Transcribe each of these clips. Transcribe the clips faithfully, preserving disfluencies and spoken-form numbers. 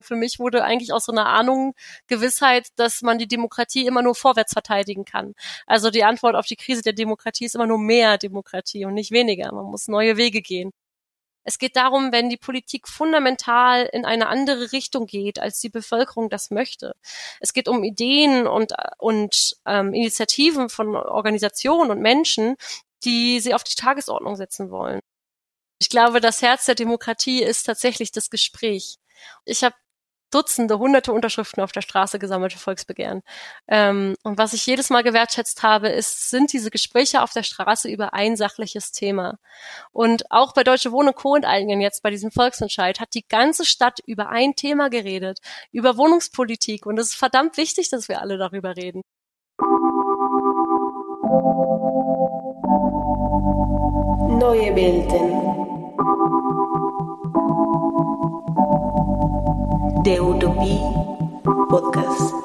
für mich wurde eigentlich aus so einer Ahnung Gewissheit, dass man die Demokratie immer nur vorwärts verteidigen kann. Also die Antwort auf die Krise der Demokratie ist immer nur mehr Demokratie und nicht weniger. Man muss neue Wege gehen. Es geht darum, wenn die Politik fundamental in eine andere Richtung geht, als die Bevölkerung das möchte. Es geht um Ideen und, und ähm, Initiativen von Organisationen und Menschen, die sie auf die Tagesordnung setzen wollen. Ich glaube, das Herz der Demokratie ist tatsächlich das Gespräch. Ich habe Dutzende, hunderte Unterschriften auf der Straße gesammelt für Volksbegehren. Ähm, und was ich jedes Mal gewertschätzt habe, ist, sind diese Gespräche auf der Straße über ein sachliches Thema. Und auch bei Deutsche Wohnen und Co. enteignen jetzt bei diesem Volksentscheid hat die ganze Stadt über ein Thema geredet, über Wohnungspolitik. Und es ist verdammt wichtig, dass wir alle darüber reden. Neue Welten. Der Utopie-Podcast.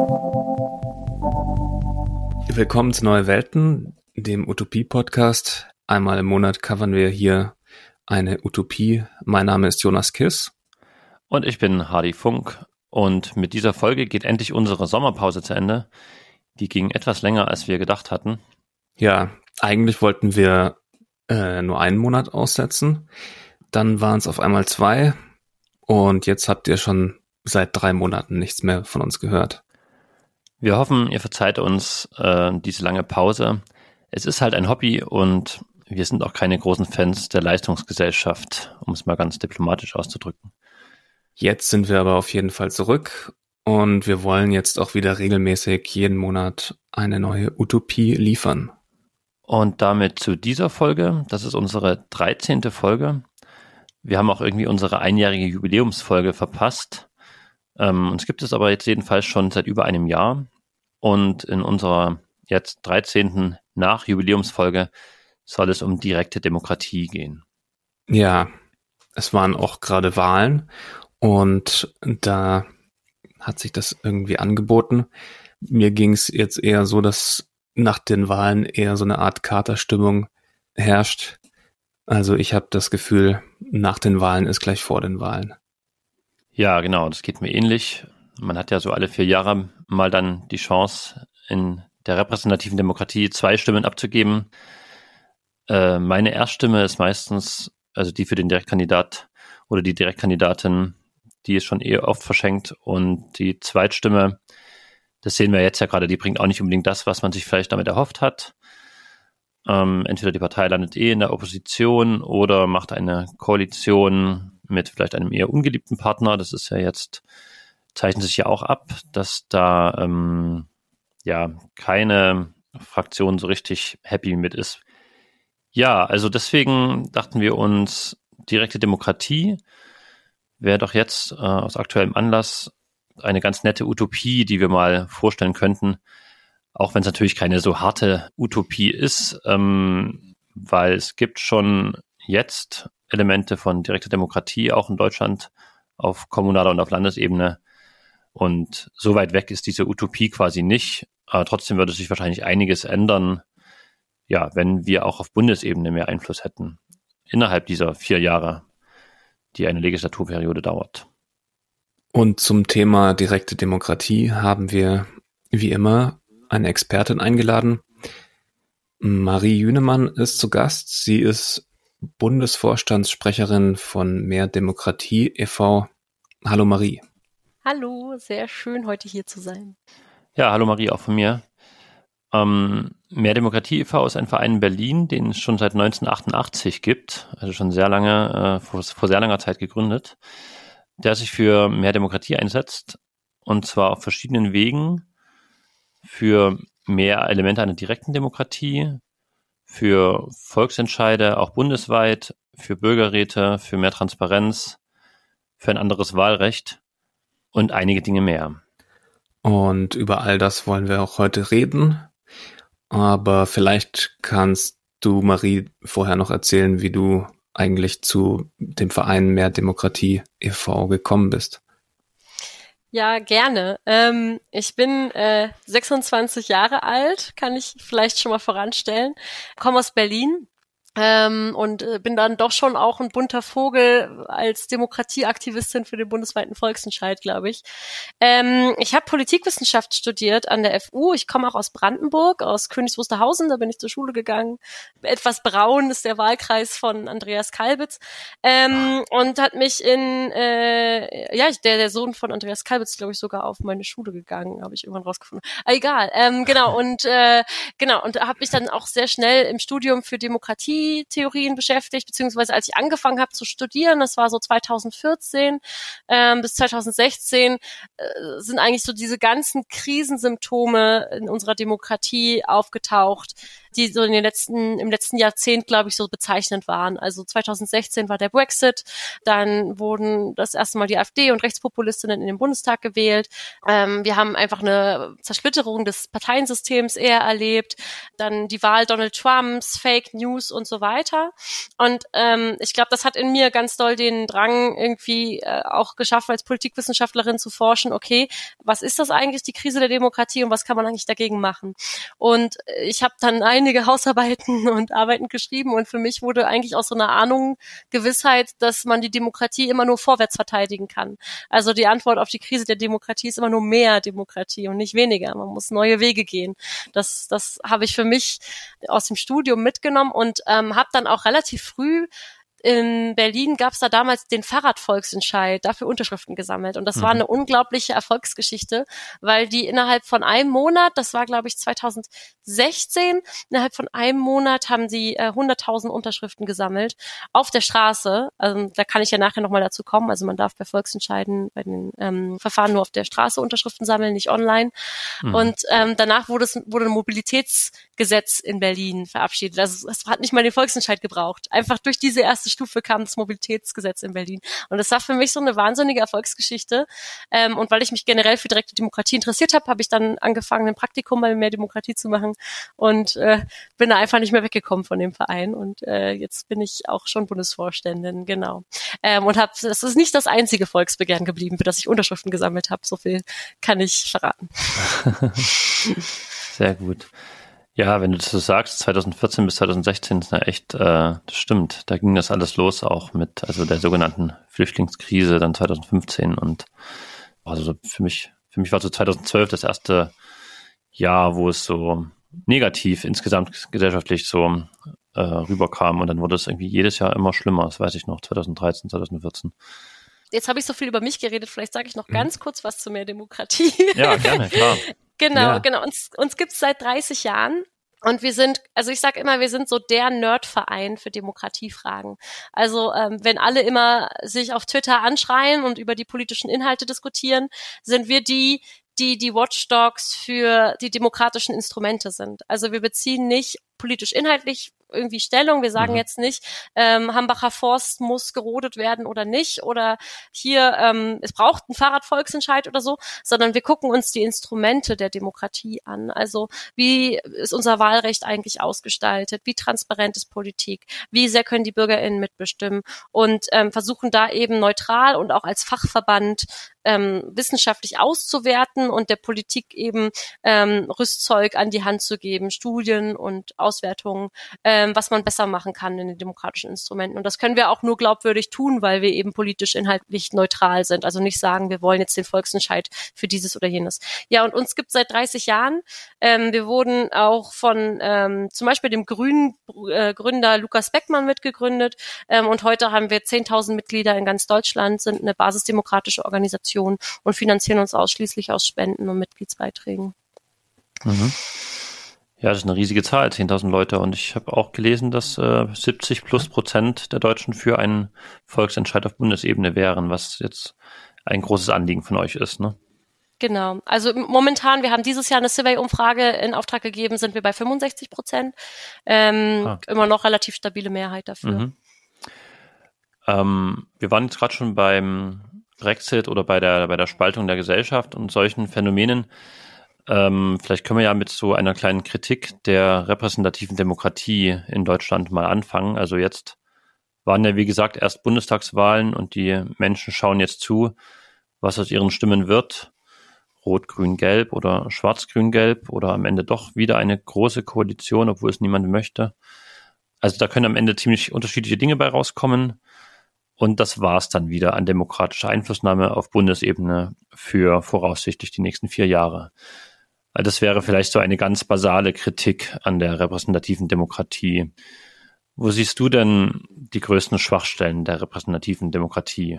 Willkommen zu Neue Welten, dem Utopie-Podcast. Einmal im Monat covern wir hier eine Utopie. Mein Name ist Jonas Kiss. Und ich bin Hardy Funk. Und mit dieser Folge geht endlich unsere Sommerpause zu Ende. Die ging etwas länger, als wir gedacht hatten. Ja, eigentlich wollten wir äh, nur einen Monat aussetzen. Dann waren es auf einmal zwei. Und jetzt habt ihr schon seit drei Monaten nichts mehr von uns gehört. Wir hoffen, ihr verzeiht uns äh, diese lange Pause. Es ist halt ein Hobby und wir sind auch keine großen Fans der Leistungsgesellschaft, um es mal ganz diplomatisch auszudrücken. Jetzt sind wir aber auf jeden Fall zurück und wir wollen jetzt auch wieder regelmäßig jeden Monat eine neue Utopie liefern. Und damit zu dieser Folge. Das ist unsere dreizehnte Folge. Wir haben auch irgendwie unsere einjährige Jubiläumsfolge verpasst. Ähm, uns gibt es aber jetzt jedenfalls schon seit über einem Jahr. Und in unserer jetzt dreizehnten Nach-Jubiläumsfolge soll es um direkte Demokratie gehen. Ja, es waren auch gerade Wahlen und da hat sich das irgendwie angeboten. Mir ging es jetzt eher so, dass nach den Wahlen eher so eine Art Katerstimmung herrscht. Also ich habe das Gefühl, nach den Wahlen ist gleich vor den Wahlen. Ja, genau, das geht mir ähnlich. Man hat ja so alle vier Jahre mal dann die Chance, in der repräsentativen Demokratie zwei Stimmen abzugeben. Äh, meine Erststimme ist meistens, also die für den Direktkandidat oder die Direktkandidatin, die ist schon eher oft verschenkt. Und die Zweitstimme, das sehen wir jetzt ja gerade, die bringt auch nicht unbedingt das, was man sich vielleicht damit erhofft hat. Ähm, entweder die Partei landet eh in der Opposition oder macht eine Koalition mit vielleicht einem eher ungeliebten Partner. Das ist ja jetzt, zeichnet sich ja auch ab, dass da ähm, ja keine Fraktion so richtig happy mit ist. Ja, also deswegen dachten wir uns, direkte Demokratie wäre doch jetzt äh, aus aktuellem Anlass eine ganz nette Utopie, die wir mal vorstellen könnten. Auch wenn es natürlich keine so harte Utopie ist, ähm, weil es gibt schon jetzt Elemente von direkter Demokratie, auch in Deutschland auf kommunaler und auf Landesebene. Und so weit weg ist diese Utopie quasi nicht. Aber trotzdem würde sich wahrscheinlich einiges ändern, ja, wenn wir auch auf Bundesebene mehr Einfluss hätten. Innerhalb dieser vier Jahre, die eine Legislaturperiode dauert. Und zum Thema direkte Demokratie haben wir, wie immer, eine Expertin eingeladen. Marie Jünemann ist zu Gast. Sie ist Bundesvorstandssprecherin von Mehr Demokratie e V Hallo Marie. Hallo, sehr schön, heute hier zu sein. Ja, hallo Marie, auch von mir. Ähm, Mehr Demokratie e V ist ein Verein in Berlin, den es schon seit neunzehnhundertachtundachtzig gibt, also schon sehr lange, äh, vor, vor sehr langer Zeit gegründet, der sich für mehr Demokratie einsetzt, und zwar auf verschiedenen Wegen, für mehr Elemente einer direkten Demokratie, für Volksentscheide, auch bundesweit, für Bürgerräte, für mehr Transparenz, für ein anderes Wahlrecht und einige Dinge mehr. Und über all das wollen wir auch heute reden. Aber vielleicht kannst du, Marie, vorher noch erzählen, wie du eigentlich zu dem Verein Mehr Demokratie e V gekommen bist. Ja, gerne. Ähm, ich bin äh, sechsundzwanzig Jahre alt, kann ich vielleicht schon mal voranstellen. Komme aus Berlin Ähm, und äh, bin dann doch schon auch ein bunter Vogel als Demokratieaktivistin für den bundesweiten Volksentscheid, glaube ich. Ähm, ich habe Politikwissenschaft studiert an der F U. Ich komme auch aus Brandenburg, aus Königs Wusterhausen, da bin ich zur Schule gegangen. Etwas braun ist der Wahlkreis von Andreas Kalbitz. Ähm, und hat mich in, äh, ja, der, der Sohn von Andreas Kalbitz, glaube ich, sogar auf meine Schule gegangen, habe ich irgendwann rausgefunden. Ah, egal, ähm, genau, und äh, genau, und habe mich dann auch sehr schnell im Studium für Demokratie Theorien beschäftigt, beziehungsweise als ich angefangen habe zu studieren, das war so zweitausendvierzehn ähm, bis zweitausendsechzehn, äh, sind eigentlich so diese ganzen Krisensymptome in unserer Demokratie aufgetaucht, die so in den letzten, im letzten Jahrzehnt, glaube ich, so bezeichnend waren. Also zweitausendsechzehn war der Brexit, dann wurden das erste Mal die AfD und Rechtspopulistinnen in den Bundestag gewählt. Ähm, wir haben einfach eine Zersplitterung des Parteiensystems eher erlebt, dann die Wahl Donald Trumps, Fake News und so weiter. Und ähm, ich glaube, das hat in mir ganz doll den Drang irgendwie äh, auch geschafft, als Politikwissenschaftlerin zu forschen, okay, was ist das eigentlich, die Krise der Demokratie, und was kann man eigentlich dagegen machen? Und ich habe dann einige Hausarbeiten und Arbeiten geschrieben, und für mich wurde eigentlich aus so einer Ahnung Gewissheit, dass man die Demokratie immer nur vorwärts verteidigen kann. Also die Antwort auf die Krise der Demokratie ist immer nur mehr Demokratie und nicht weniger. Man muss neue Wege gehen. Das, das habe ich für mich aus dem Studium mitgenommen und ähm, habe dann auch relativ früh in Berlin gab es da damals den Fahrradvolksentscheid, dafür Unterschriften gesammelt. Und das mhm. war eine unglaubliche Erfolgsgeschichte, weil die innerhalb von einem Monat, das war glaube ich zweitausendsechzehn, innerhalb von einem Monat haben sie äh, hunderttausend Unterschriften gesammelt auf der Straße. Also da kann ich ja nachher nochmal dazu kommen. Also man darf bei Volksentscheiden, bei den ähm, Verfahren nur auf der Straße Unterschriften sammeln, nicht online. Mhm. Und ähm, danach wurde es wurde ein Mobilitätsgesetz in Berlin verabschiedet. Also es hat nicht mal den Volksentscheid gebraucht. Einfach durch diese erste Stufe kam das Mobilitätsgesetz in Berlin. Und das war für mich so eine wahnsinnige Erfolgsgeschichte. Ähm, und weil ich mich generell für direkte Demokratie interessiert habe, habe ich dann angefangen, ein Praktikum bei Mehr Demokratie zu machen und äh, bin da einfach nicht mehr weggekommen von dem Verein. Und äh, jetzt bin ich auch schon Bundesvorständin, genau. Ähm, und habe, das ist nicht das einzige Volksbegehren geblieben, für das ich Unterschriften gesammelt habe. So viel kann ich verraten. Sehr gut. Ja, wenn du das so sagst, zweitausendvierzehn bis zweitausendsechzehn ist ja echt, äh, das stimmt, da ging das alles los auch mit, also der sogenannten Flüchtlingskrise dann zweitausendfünfzehn und also für mich, für mich war so zweitausendzwölf das erste Jahr, wo es so negativ insgesamt gesellschaftlich so äh, rüberkam und dann wurde es irgendwie jedes Jahr immer schlimmer, das weiß ich noch, zweitausenddreizehn, zweitausendvierzehn. Jetzt habe ich so viel über mich geredet, vielleicht sage ich noch ganz kurz was zu Mehr Demokratie. Ja, gerne, klar. Genau, ja. genau. Uns, uns gibt's seit dreißig Jahren. Und wir sind, also ich sage immer, wir sind so der Nerdverein für Demokratiefragen. Also ähm, wenn alle immer sich auf Twitter anschreien und über die politischen Inhalte diskutieren, sind wir die, die die Watchdogs für die demokratischen Instrumente sind. Also wir beziehen nicht politisch inhaltlich irgendwie Stellung. Wir sagen mhm. jetzt nicht, ähm, Hambacher Forst muss gerodet werden oder nicht oder hier, ähm, es braucht einen Fahrradvolksentscheid oder so, sondern wir gucken uns die Instrumente der Demokratie an. Also wie ist unser Wahlrecht eigentlich ausgestaltet? Wie transparent ist Politik? Wie sehr können die BürgerInnen mitbestimmen? Und ähm, versuchen da eben neutral und auch als Fachverband ähm, wissenschaftlich auszuwerten und der Politik eben ähm, Rüstzeug an die Hand zu geben, Studien und Auswertungen, ähm, was man besser machen kann in den demokratischen Instrumenten. Und das können wir auch nur glaubwürdig tun, weil wir eben politisch inhaltlich neutral sind. Also nicht sagen, wir wollen jetzt den Volksentscheid für dieses oder jenes. Ja, und uns gibt es seit dreißig Jahren. Ähm, wir wurden auch von ähm, zum Beispiel dem grünen äh, Gründer Lukas Beckmann mitgegründet. Ähm, und heute haben wir zehntausend Mitglieder in ganz Deutschland, sind eine basisdemokratische Organisation und finanzieren uns ausschließlich aus Spenden und Mitgliedsbeiträgen. Mhm. Ja, das ist eine riesige Zahl, zehntausend Leute. Und ich habe auch gelesen, dass äh, siebzig plus Prozent der Deutschen für einen Volksentscheid auf Bundesebene wären, was jetzt ein großes Anliegen von euch ist, ne? Genau. Also momentan, wir haben dieses Jahr eine Survey-Umfrage in Auftrag gegeben, sind wir bei fünfundsechzig Prozent. Ähm, ah. Immer noch relativ stabile Mehrheit dafür. Mhm. Ähm, wir waren jetzt gerade schon beim Brexit oder bei der bei der Spaltung der Gesellschaft und solchen Phänomenen. Ähm, vielleicht können wir ja mit so einer kleinen Kritik der repräsentativen Demokratie in Deutschland mal anfangen. Also jetzt waren ja, wie gesagt, erst Bundestagswahlen und die Menschen schauen jetzt zu, was aus ihren Stimmen wird. Rot, Grün, Gelb oder Schwarz, Grün, Gelb oder am Ende doch wieder eine große Koalition, obwohl es niemand möchte. Also da können am Ende ziemlich unterschiedliche Dinge bei rauskommen. Und das war's dann wieder an demokratischer Einflussnahme auf Bundesebene für voraussichtlich die nächsten vier Jahre. Das wäre vielleicht so eine ganz basale Kritik an der repräsentativen Demokratie. Wo siehst du denn die größten Schwachstellen der repräsentativen Demokratie?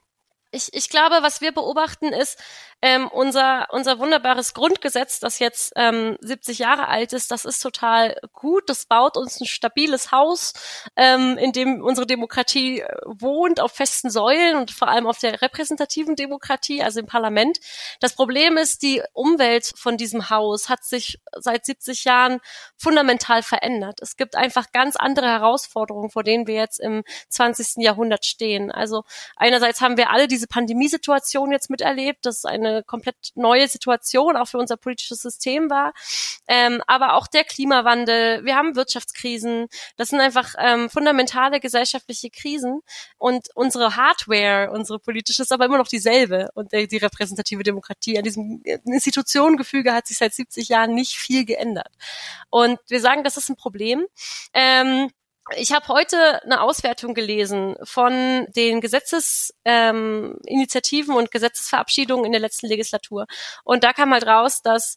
Ich, ich glaube, was wir beobachten, ist ähm, unser unser wunderbares Grundgesetz, das jetzt ähm, siebzig Jahre alt ist. Das ist total gut. Das baut uns ein stabiles Haus, ähm, in dem unsere Demokratie wohnt, auf festen Säulen und vor allem auf der repräsentativen Demokratie, also im Parlament. Das Problem ist, die Umwelt von diesem Haus hat sich seit siebzig Jahren fundamental verändert. Es gibt einfach ganz andere Herausforderungen, vor denen wir jetzt im zwanzigsten Jahrhundert stehen. Also einerseits haben wir alle diese Pandemiesituation jetzt miterlebt, das eine komplett neue Situation auch für unser politisches System war, ähm, aber auch der Klimawandel, wir haben Wirtschaftskrisen, das sind einfach ähm, fundamentale gesellschaftliche Krisen und unsere Hardware, unsere politische ist aber immer noch dieselbe und die, die repräsentative Demokratie an diesem Institutionengefüge hat sich seit siebzig Jahren nicht viel geändert und wir sagen, das ist ein Problem. Ähm, Ich habe heute eine Auswertung gelesen von den Gesetzesinitiativen ähm, und Gesetzesverabschiedungen in der letzten Legislatur. Und da kam halt raus, dass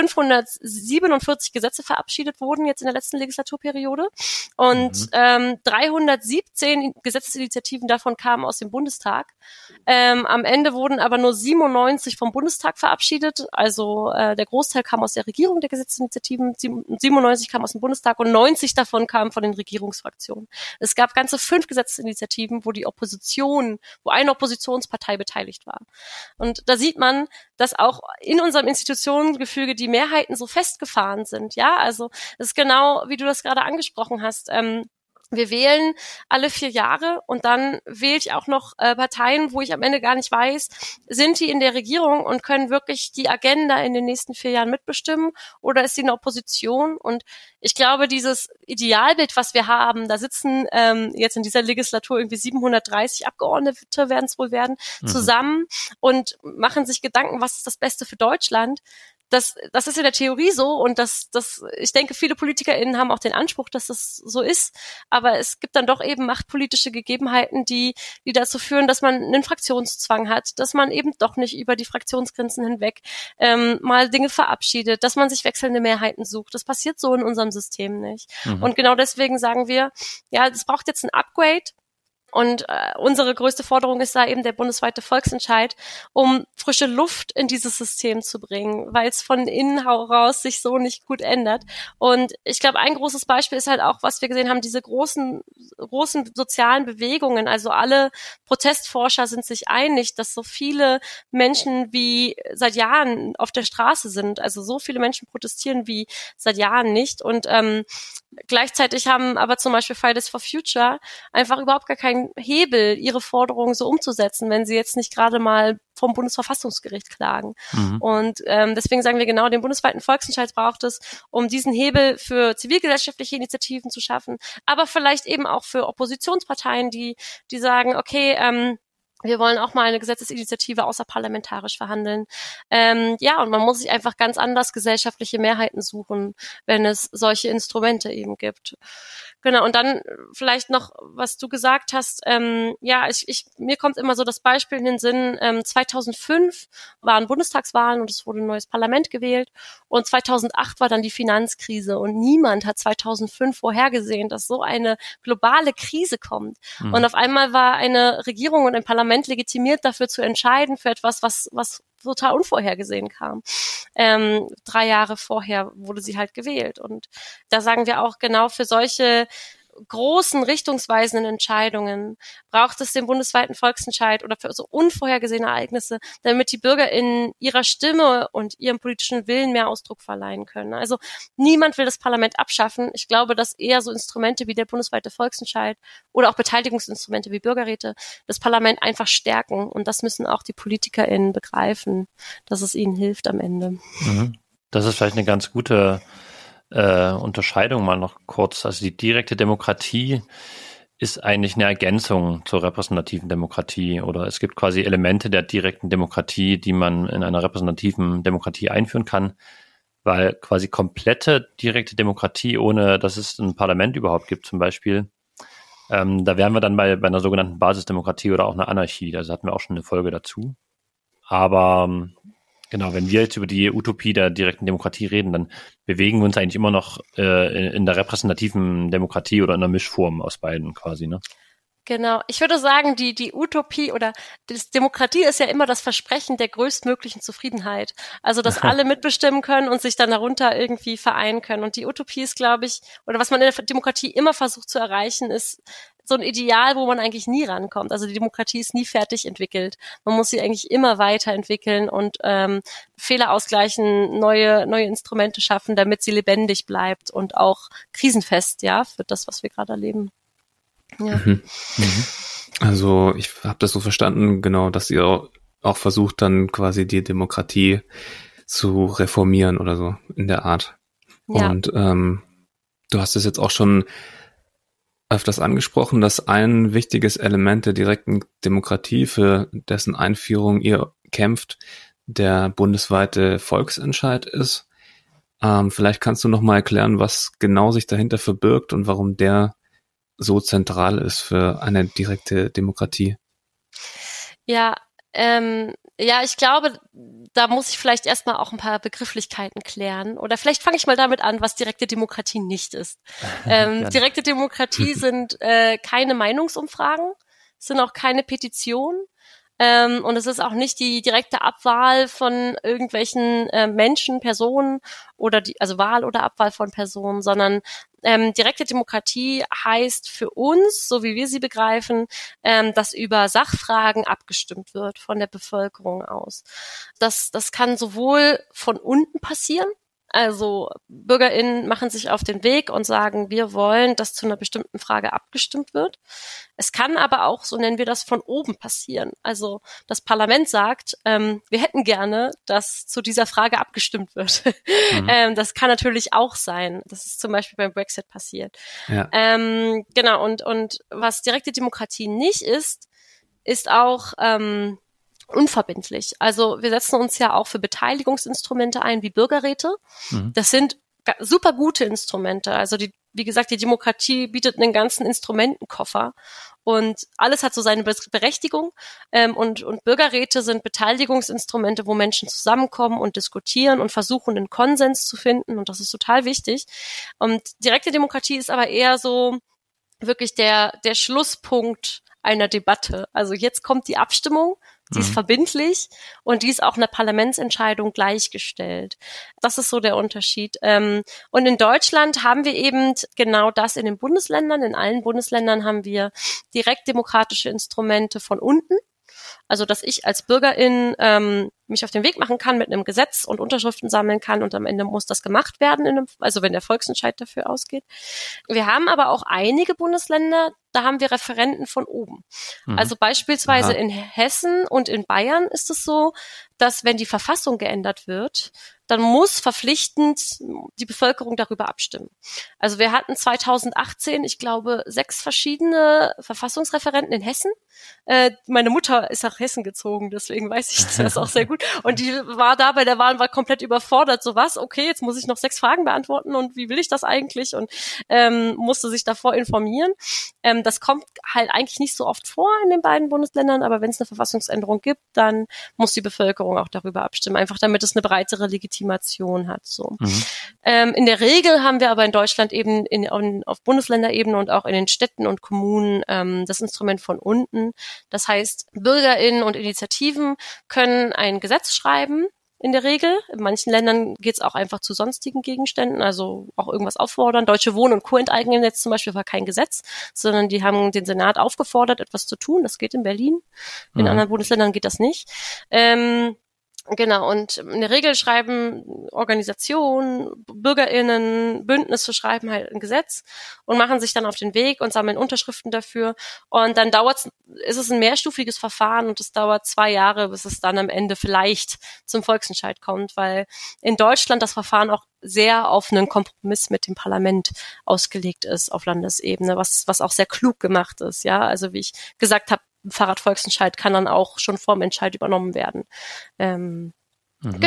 fünfhundertsiebenundvierzig Gesetze verabschiedet wurden jetzt in der letzten Legislaturperiode und mhm. ähm, dreihundertsiebzehn Gesetzesinitiativen davon kamen aus dem Bundestag. Ähm, am Ende wurden aber nur siebenundneunzig vom Bundestag verabschiedet, also äh, der Großteil kam aus der Regierung der Gesetzesinitiativen, siebenundneunzig kamen aus dem Bundestag und neunzig davon kamen von den Regierungsfraktionen. Es gab ganze fünf Gesetzesinitiativen, wo die Opposition, wo eine Oppositionspartei beteiligt war. Und da sieht man, dass auch in unserem Institutionengefüge die Mehrheiten so festgefahren sind. Ja, also es ist genau, wie du das gerade angesprochen hast. Ähm, wir wählen alle vier Jahre und dann wähle ich auch noch äh, Parteien, wo ich am Ende gar nicht weiß, sind die in der Regierung und können wirklich die Agenda in den nächsten vier Jahren mitbestimmen oder ist sie eine Opposition? Und ich glaube, dieses Idealbild, was wir haben, da sitzen ähm, jetzt in dieser Legislatur irgendwie siebenhundertdreißig Abgeordnete werden es wohl werden, mhm. zusammen und machen sich Gedanken, was ist das Beste für Deutschland. Das, das ist in der Theorie so und das, das, ich denke, viele PolitikerInnen haben auch den Anspruch, dass das so ist, aber es gibt dann doch eben machtpolitische Gegebenheiten, die, die dazu führen, dass man einen Fraktionszwang hat, dass man eben doch nicht über die Fraktionsgrenzen hinweg ähm, mal Dinge verabschiedet, dass man sich wechselnde Mehrheiten sucht. Das passiert so in unserem System nicht. Mhm. Und genau deswegen sagen wir, ja, es braucht jetzt ein Upgrade. Und äh, unsere größte Forderung ist da eben der bundesweite Volksentscheid, um frische Luft in dieses System zu bringen, weil es von innen heraus sich so nicht gut ändert. Und ich glaube, ein großes Beispiel ist halt auch, was wir gesehen haben, diese großen großen sozialen Bewegungen. Also alle Protestforscher sind sich einig, dass so viele Menschen wie seit Jahren auf der Straße sind. Also so viele Menschen protestieren wie seit Jahren nicht. Und ähm, gleichzeitig haben aber zum Beispiel Fridays for Future einfach überhaupt gar keinen Hebel, ihre Forderungen so umzusetzen, wenn sie jetzt nicht gerade mal vom Bundesverfassungsgericht klagen. Mhm. Und ähm, deswegen sagen wir genau, den bundesweiten Volksentscheid braucht es, um diesen Hebel für zivilgesellschaftliche Initiativen zu schaffen, aber vielleicht eben auch für Oppositionsparteien, die die sagen, okay, ähm, wir wollen auch mal eine Gesetzesinitiative außerparlamentarisch verhandeln. Ähm, ja, und man muss sich einfach ganz anders gesellschaftliche Mehrheiten suchen, wenn es solche Instrumente eben gibt. Genau, und dann vielleicht noch, was du gesagt hast, ähm, ja, ich, ich, mir kommt immer so das Beispiel in den Sinn, ähm, zweitausendfünf waren Bundestagswahlen und es wurde ein neues Parlament gewählt und zweitausendacht war dann die Finanzkrise und niemand hat zweitausendfünf vorhergesehen, dass so eine globale Krise kommt. Mhm. Und auf einmal war eine Regierung und ein Parlament legitimiert dafür zu entscheiden für etwas, was, was total unvorhergesehen kam. Ähm, drei Jahre vorher wurde sie halt gewählt. Und da sagen wir auch, genau für solche großen, richtungsweisenden Entscheidungen braucht es den bundesweiten Volksentscheid oder für so unvorhergesehene Ereignisse, damit die BürgerInnen ihrer Stimme und ihrem politischen Willen mehr Ausdruck verleihen können. Also niemand will das Parlament abschaffen. Ich glaube, dass eher so Instrumente wie der bundesweite Volksentscheid oder auch Beteiligungsinstrumente wie Bürgerräte das Parlament einfach stärken. Und das müssen auch die PolitikerInnen begreifen, dass es ihnen hilft am Ende. Das ist vielleicht eine ganz gute Äh, Unterscheidung mal noch kurz. Also die direkte Demokratie ist eigentlich eine Ergänzung zur repräsentativen Demokratie oder es gibt quasi Elemente der direkten Demokratie, die man in einer repräsentativen Demokratie einführen kann, weil quasi komplette direkte Demokratie, ohne dass es ein Parlament überhaupt gibt zum Beispiel, ähm, da wären wir dann bei, bei einer sogenannten Basisdemokratie oder auch einer Anarchie. Also hatten wir auch schon eine Folge dazu. Aber ähm, genau, wenn wir jetzt über die Utopie der direkten Demokratie reden, dann bewegen wir uns eigentlich immer noch äh, in, in der repräsentativen Demokratie oder in einer Mischform aus beiden quasi, ne? Genau. Ich würde sagen, die, die Utopie oder das Demokratie ist ja immer das Versprechen der größtmöglichen Zufriedenheit. Also, dass alle mitbestimmen können und sich dann darunter irgendwie vereinen können. Und die Utopie ist, glaube ich, oder was man in der Demokratie immer versucht zu erreichen, ist so ein Ideal, wo man eigentlich nie rankommt. Also die Demokratie ist nie fertig entwickelt. Man muss sie eigentlich immer weiterentwickeln und ähm, Fehler ausgleichen, neue neue Instrumente schaffen, damit sie lebendig bleibt und auch krisenfest, ja, für das, was wir gerade erleben. Ja. Mhm. Mhm. Also ich habe das so verstanden, genau, dass ihr auch versucht, dann quasi die Demokratie zu reformieren oder so in der Art. Ja. Und ähm, du hast es jetzt auch schon öfters angesprochen, dass ein wichtiges Element der direkten Demokratie, für dessen Einführung ihr kämpft, der bundesweite Volksentscheid ist. Ähm, vielleicht kannst du noch mal erklären, was genau sich dahinter verbirgt und warum der so zentral ist für eine direkte Demokratie. Ja, ähm, ja, ich glaube, da muss ich vielleicht erstmal auch ein paar Begrifflichkeiten klären. Oder vielleicht fange ich mal damit an, was direkte Demokratie nicht ist. Ähm, direkte Demokratie sind äh, keine Meinungsumfragen, sind auch keine Petitionen. Ähm, und es ist auch nicht die direkte Abwahl von irgendwelchen äh, Menschen, Personen oder die, also Wahl oder Abwahl von Personen, sondern ähm, direkte Demokratie heißt für uns, so wie wir sie begreifen, ähm, dass über Sachfragen abgestimmt wird von der Bevölkerung aus. Das, das kann sowohl von unten passieren. Also BürgerInnen machen sich auf den Weg und sagen, wir wollen, dass zu einer bestimmten Frage abgestimmt wird. Es kann aber auch, so nennen wir das, von oben passieren. Also das Parlament sagt, ähm, wir hätten gerne, dass zu dieser Frage abgestimmt wird. Mhm. ähm, das kann natürlich auch sein. Das ist zum Beispiel beim Brexit passiert. Ja. Ähm, genau, und, und was direkte Demokratie nicht ist, ist auch ähm, unverbindlich. Also wir setzen uns ja auch für Beteiligungsinstrumente ein, wie Bürgerräte. Mhm. Das sind super gute Instrumente. Also die, wie gesagt, die Demokratie bietet einen ganzen Instrumentenkoffer und alles hat so seine Berechtigung. Ähm, und, und Bürgerräte sind Beteiligungsinstrumente, wo Menschen zusammenkommen und diskutieren und versuchen, einen Konsens zu finden. Und das ist total wichtig. Und direkte Demokratie ist aber eher so wirklich der, der Schlusspunkt einer Debatte. Also jetzt kommt die Abstimmung. Die ist mhm. verbindlich und die ist auch einer Parlamentsentscheidung gleichgestellt. Das ist so der Unterschied. Und in Deutschland haben wir eben genau das in den Bundesländern. In allen Bundesländern haben wir direkt demokratische Instrumente von unten. Also, dass ich als Bürgerin ähm, mich auf den Weg machen kann mit einem Gesetz und Unterschriften sammeln kann und am Ende muss das gemacht werden, in einem, also wenn der Volksentscheid dafür ausgeht. Wir haben aber auch einige Bundesländer, da haben wir Referenden von oben. Mhm. Also beispielsweise Aha. in Hessen und in Bayern ist es so, dass wenn die Verfassung geändert wird, dann muss verpflichtend die Bevölkerung darüber abstimmen. Also wir hatten zweitausendachtzehn, ich glaube, sechs verschiedene Verfassungsreferenden in Hessen. Äh, meine Mutter ist nach Hessen gezogen, deswegen weiß ich das auch sehr gut. Und die war da bei der Wahl, war komplett überfordert. So was, okay, jetzt muss ich noch sechs Fragen beantworten und wie will ich das eigentlich? Und ähm, musste sich davor informieren. Ähm, das kommt halt eigentlich nicht so oft vor in den beiden Bundesländern, aber wenn es eine Verfassungsänderung gibt, dann muss die Bevölkerung auch darüber abstimmen, einfach damit es eine breitere Legitimation hat. So. Mhm. Ähm, in der Regel haben wir aber in Deutschland eben in, in, auf Bundesländerebene und auch in den Städten und Kommunen ähm, das Instrument von unten. Das heißt, BürgerInnen und Initiativen können ein Gesetz schreiben, in der Regel. In manchen Ländern geht es auch einfach zu sonstigen Gegenständen, also auch irgendwas auffordern. Deutsche Wohnen und Co. enteignen jetzt zum Beispiel war kein Gesetz, sondern die haben den Senat aufgefordert, etwas zu tun. Das geht in Berlin. In mhm. anderen Bundesländern geht das nicht. Ähm, Genau, und in der Regel schreiben Organisationen, BürgerInnen, Bündnisse schreiben halt ein Gesetz und machen sich dann auf den Weg und sammeln Unterschriften dafür. Und dann dauert ist es ein mehrstufiges Verfahren und es dauert zwei Jahre, bis es dann am Ende vielleicht zum Volksentscheid kommt, weil in Deutschland das Verfahren auch sehr auf einen Kompromiss mit dem Parlament ausgelegt ist auf Landesebene, was was auch sehr klug gemacht ist. Ja, also wie ich gesagt habe, Fahrradvolksentscheid kann dann auch schon vorm Entscheid übernommen werden. Ähm, mhm. Genau.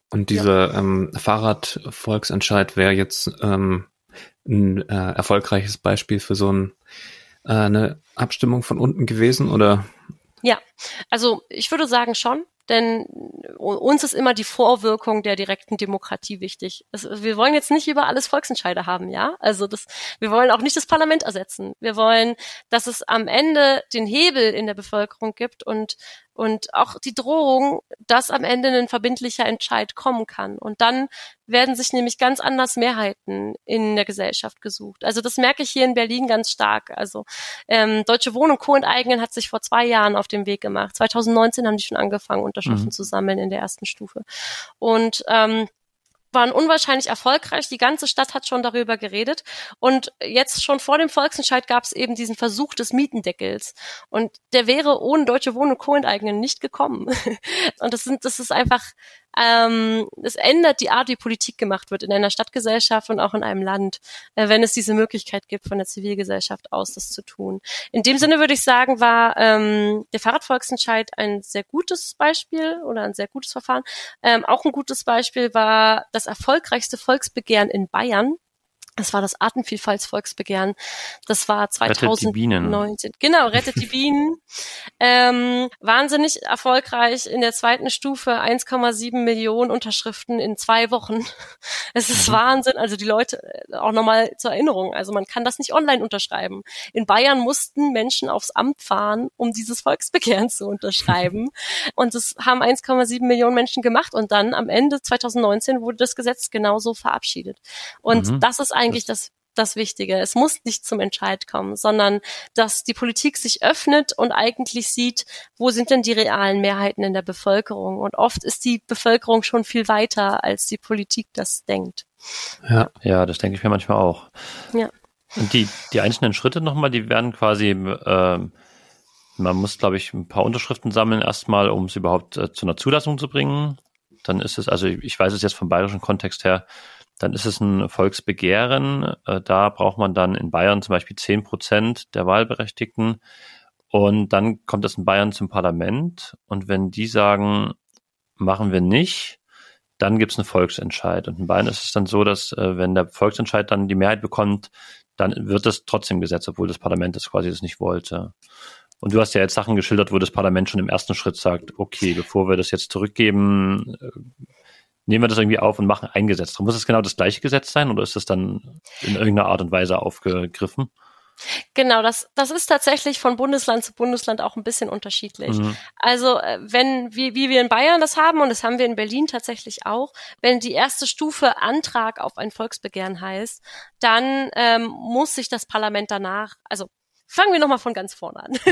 Und dieser ja. ähm, Fahrradvolksentscheid wäre jetzt ähm, ein äh, erfolgreiches Beispiel für so ein, äh, eine Abstimmung von unten gewesen, oder? Ja, also ich würde sagen schon, denn uns ist immer die Vorwirkung der direkten Demokratie wichtig. Es, wir wollen jetzt nicht über alles Volksentscheide haben, ja? Also das, wir wollen auch nicht das Parlament ersetzen. Wir wollen, dass es am Ende den Hebel in der Bevölkerung gibt und und auch die Drohung, dass am Ende ein verbindlicher Entscheid kommen kann. Und dann werden sich nämlich ganz anders Mehrheiten in der Gesellschaft gesucht. Also das merke ich hier in Berlin ganz stark. Also ähm, Deutsche Wohnen und Co. enteignen hat sich vor zwei Jahren auf den Weg gemacht. zwanzig neunzehn haben die schon angefangen, Unterschriften mhm. zu sammeln in der ersten Stufe. Und ähm, waren unwahrscheinlich erfolgreich. Die ganze Stadt hat schon darüber geredet. Und jetzt schon vor dem Volksentscheid gab es eben diesen Versuch des Mietendeckels. Und der wäre ohne Deutsche Wohnen und Co. enteignen nicht gekommen. Und das sind, das ist einfach, ähm, es ändert die Art, wie Politik gemacht wird in einer Stadtgesellschaft und auch in einem Land, äh, wenn es diese Möglichkeit gibt, von der Zivilgesellschaft aus das zu tun. In dem Sinne würde ich sagen, war ähm, der Fahrradvolksentscheid ein sehr gutes Beispiel oder ein sehr gutes Verfahren. Ähm, auch ein gutes Beispiel war das erfolgreichste Volksbegehren in Bayern. Das war das Artenvielfaltsvolksbegehren. Das war zwanzig neunzehn. Rettet die Bienen. Genau, Rettet die Bienen. Ähm, wahnsinnig erfolgreich in der zweiten Stufe, eins Komma sieben Millionen Unterschriften in zwei Wochen. Es ist mhm. Wahnsinn. Also die Leute, auch nochmal zur Erinnerung, also man kann das nicht online unterschreiben. In Bayern mussten Menschen aufs Amt fahren, um dieses Volksbegehren zu unterschreiben. Und das haben eins Komma sieben Millionen Menschen gemacht. Und dann am Ende zwanzig neunzehn wurde das Gesetz genauso verabschiedet. Und mhm. das ist eigentlich das das Wichtige. Es muss nicht zum Entscheid kommen, sondern dass die Politik sich öffnet und eigentlich sieht, wo sind denn die realen Mehrheiten in der Bevölkerung. Und oft ist die Bevölkerung schon viel weiter, als die Politik das denkt. Ja, ja, das denke ich mir manchmal auch. Ja. Und die, die einzelnen Schritte nochmal, die werden quasi, ähm, man muss, glaube ich, ein paar Unterschriften sammeln erstmal, um es überhaupt äh, zu einer Zulassung zu bringen. Dann ist es, also ich weiß es jetzt vom bayerischen Kontext her, dann ist es ein Volksbegehren. Da braucht man dann in Bayern zum Beispiel zehn Prozent der Wahlberechtigten. Und dann kommt es in Bayern zum Parlament. Und wenn die sagen, machen wir nicht, dann gibt es einen Volksentscheid. Und in Bayern ist es dann so, dass wenn der Volksentscheid dann die Mehrheit bekommt, dann wird das trotzdem Gesetz, obwohl das Parlament das quasi das nicht wollte. Und du hast ja jetzt Sachen geschildert, wo das Parlament schon im ersten Schritt sagt, okay, bevor wir das jetzt zurückgeben, nehmen wir das irgendwie auf und machen ein Gesetz. Muss es genau das gleiche Gesetz sein oder ist das dann in irgendeiner Art und Weise aufgegriffen? Genau, das, das ist tatsächlich von Bundesland zu Bundesland auch ein bisschen unterschiedlich. Mhm. Also wenn, wie, wie wir in Bayern das haben, und das haben wir in Berlin tatsächlich auch, wenn die erste Stufe Antrag auf ein Volksbegehren heißt, dann ähm, muss sich das Parlament danach, also fangen wir nochmal von ganz vorne an.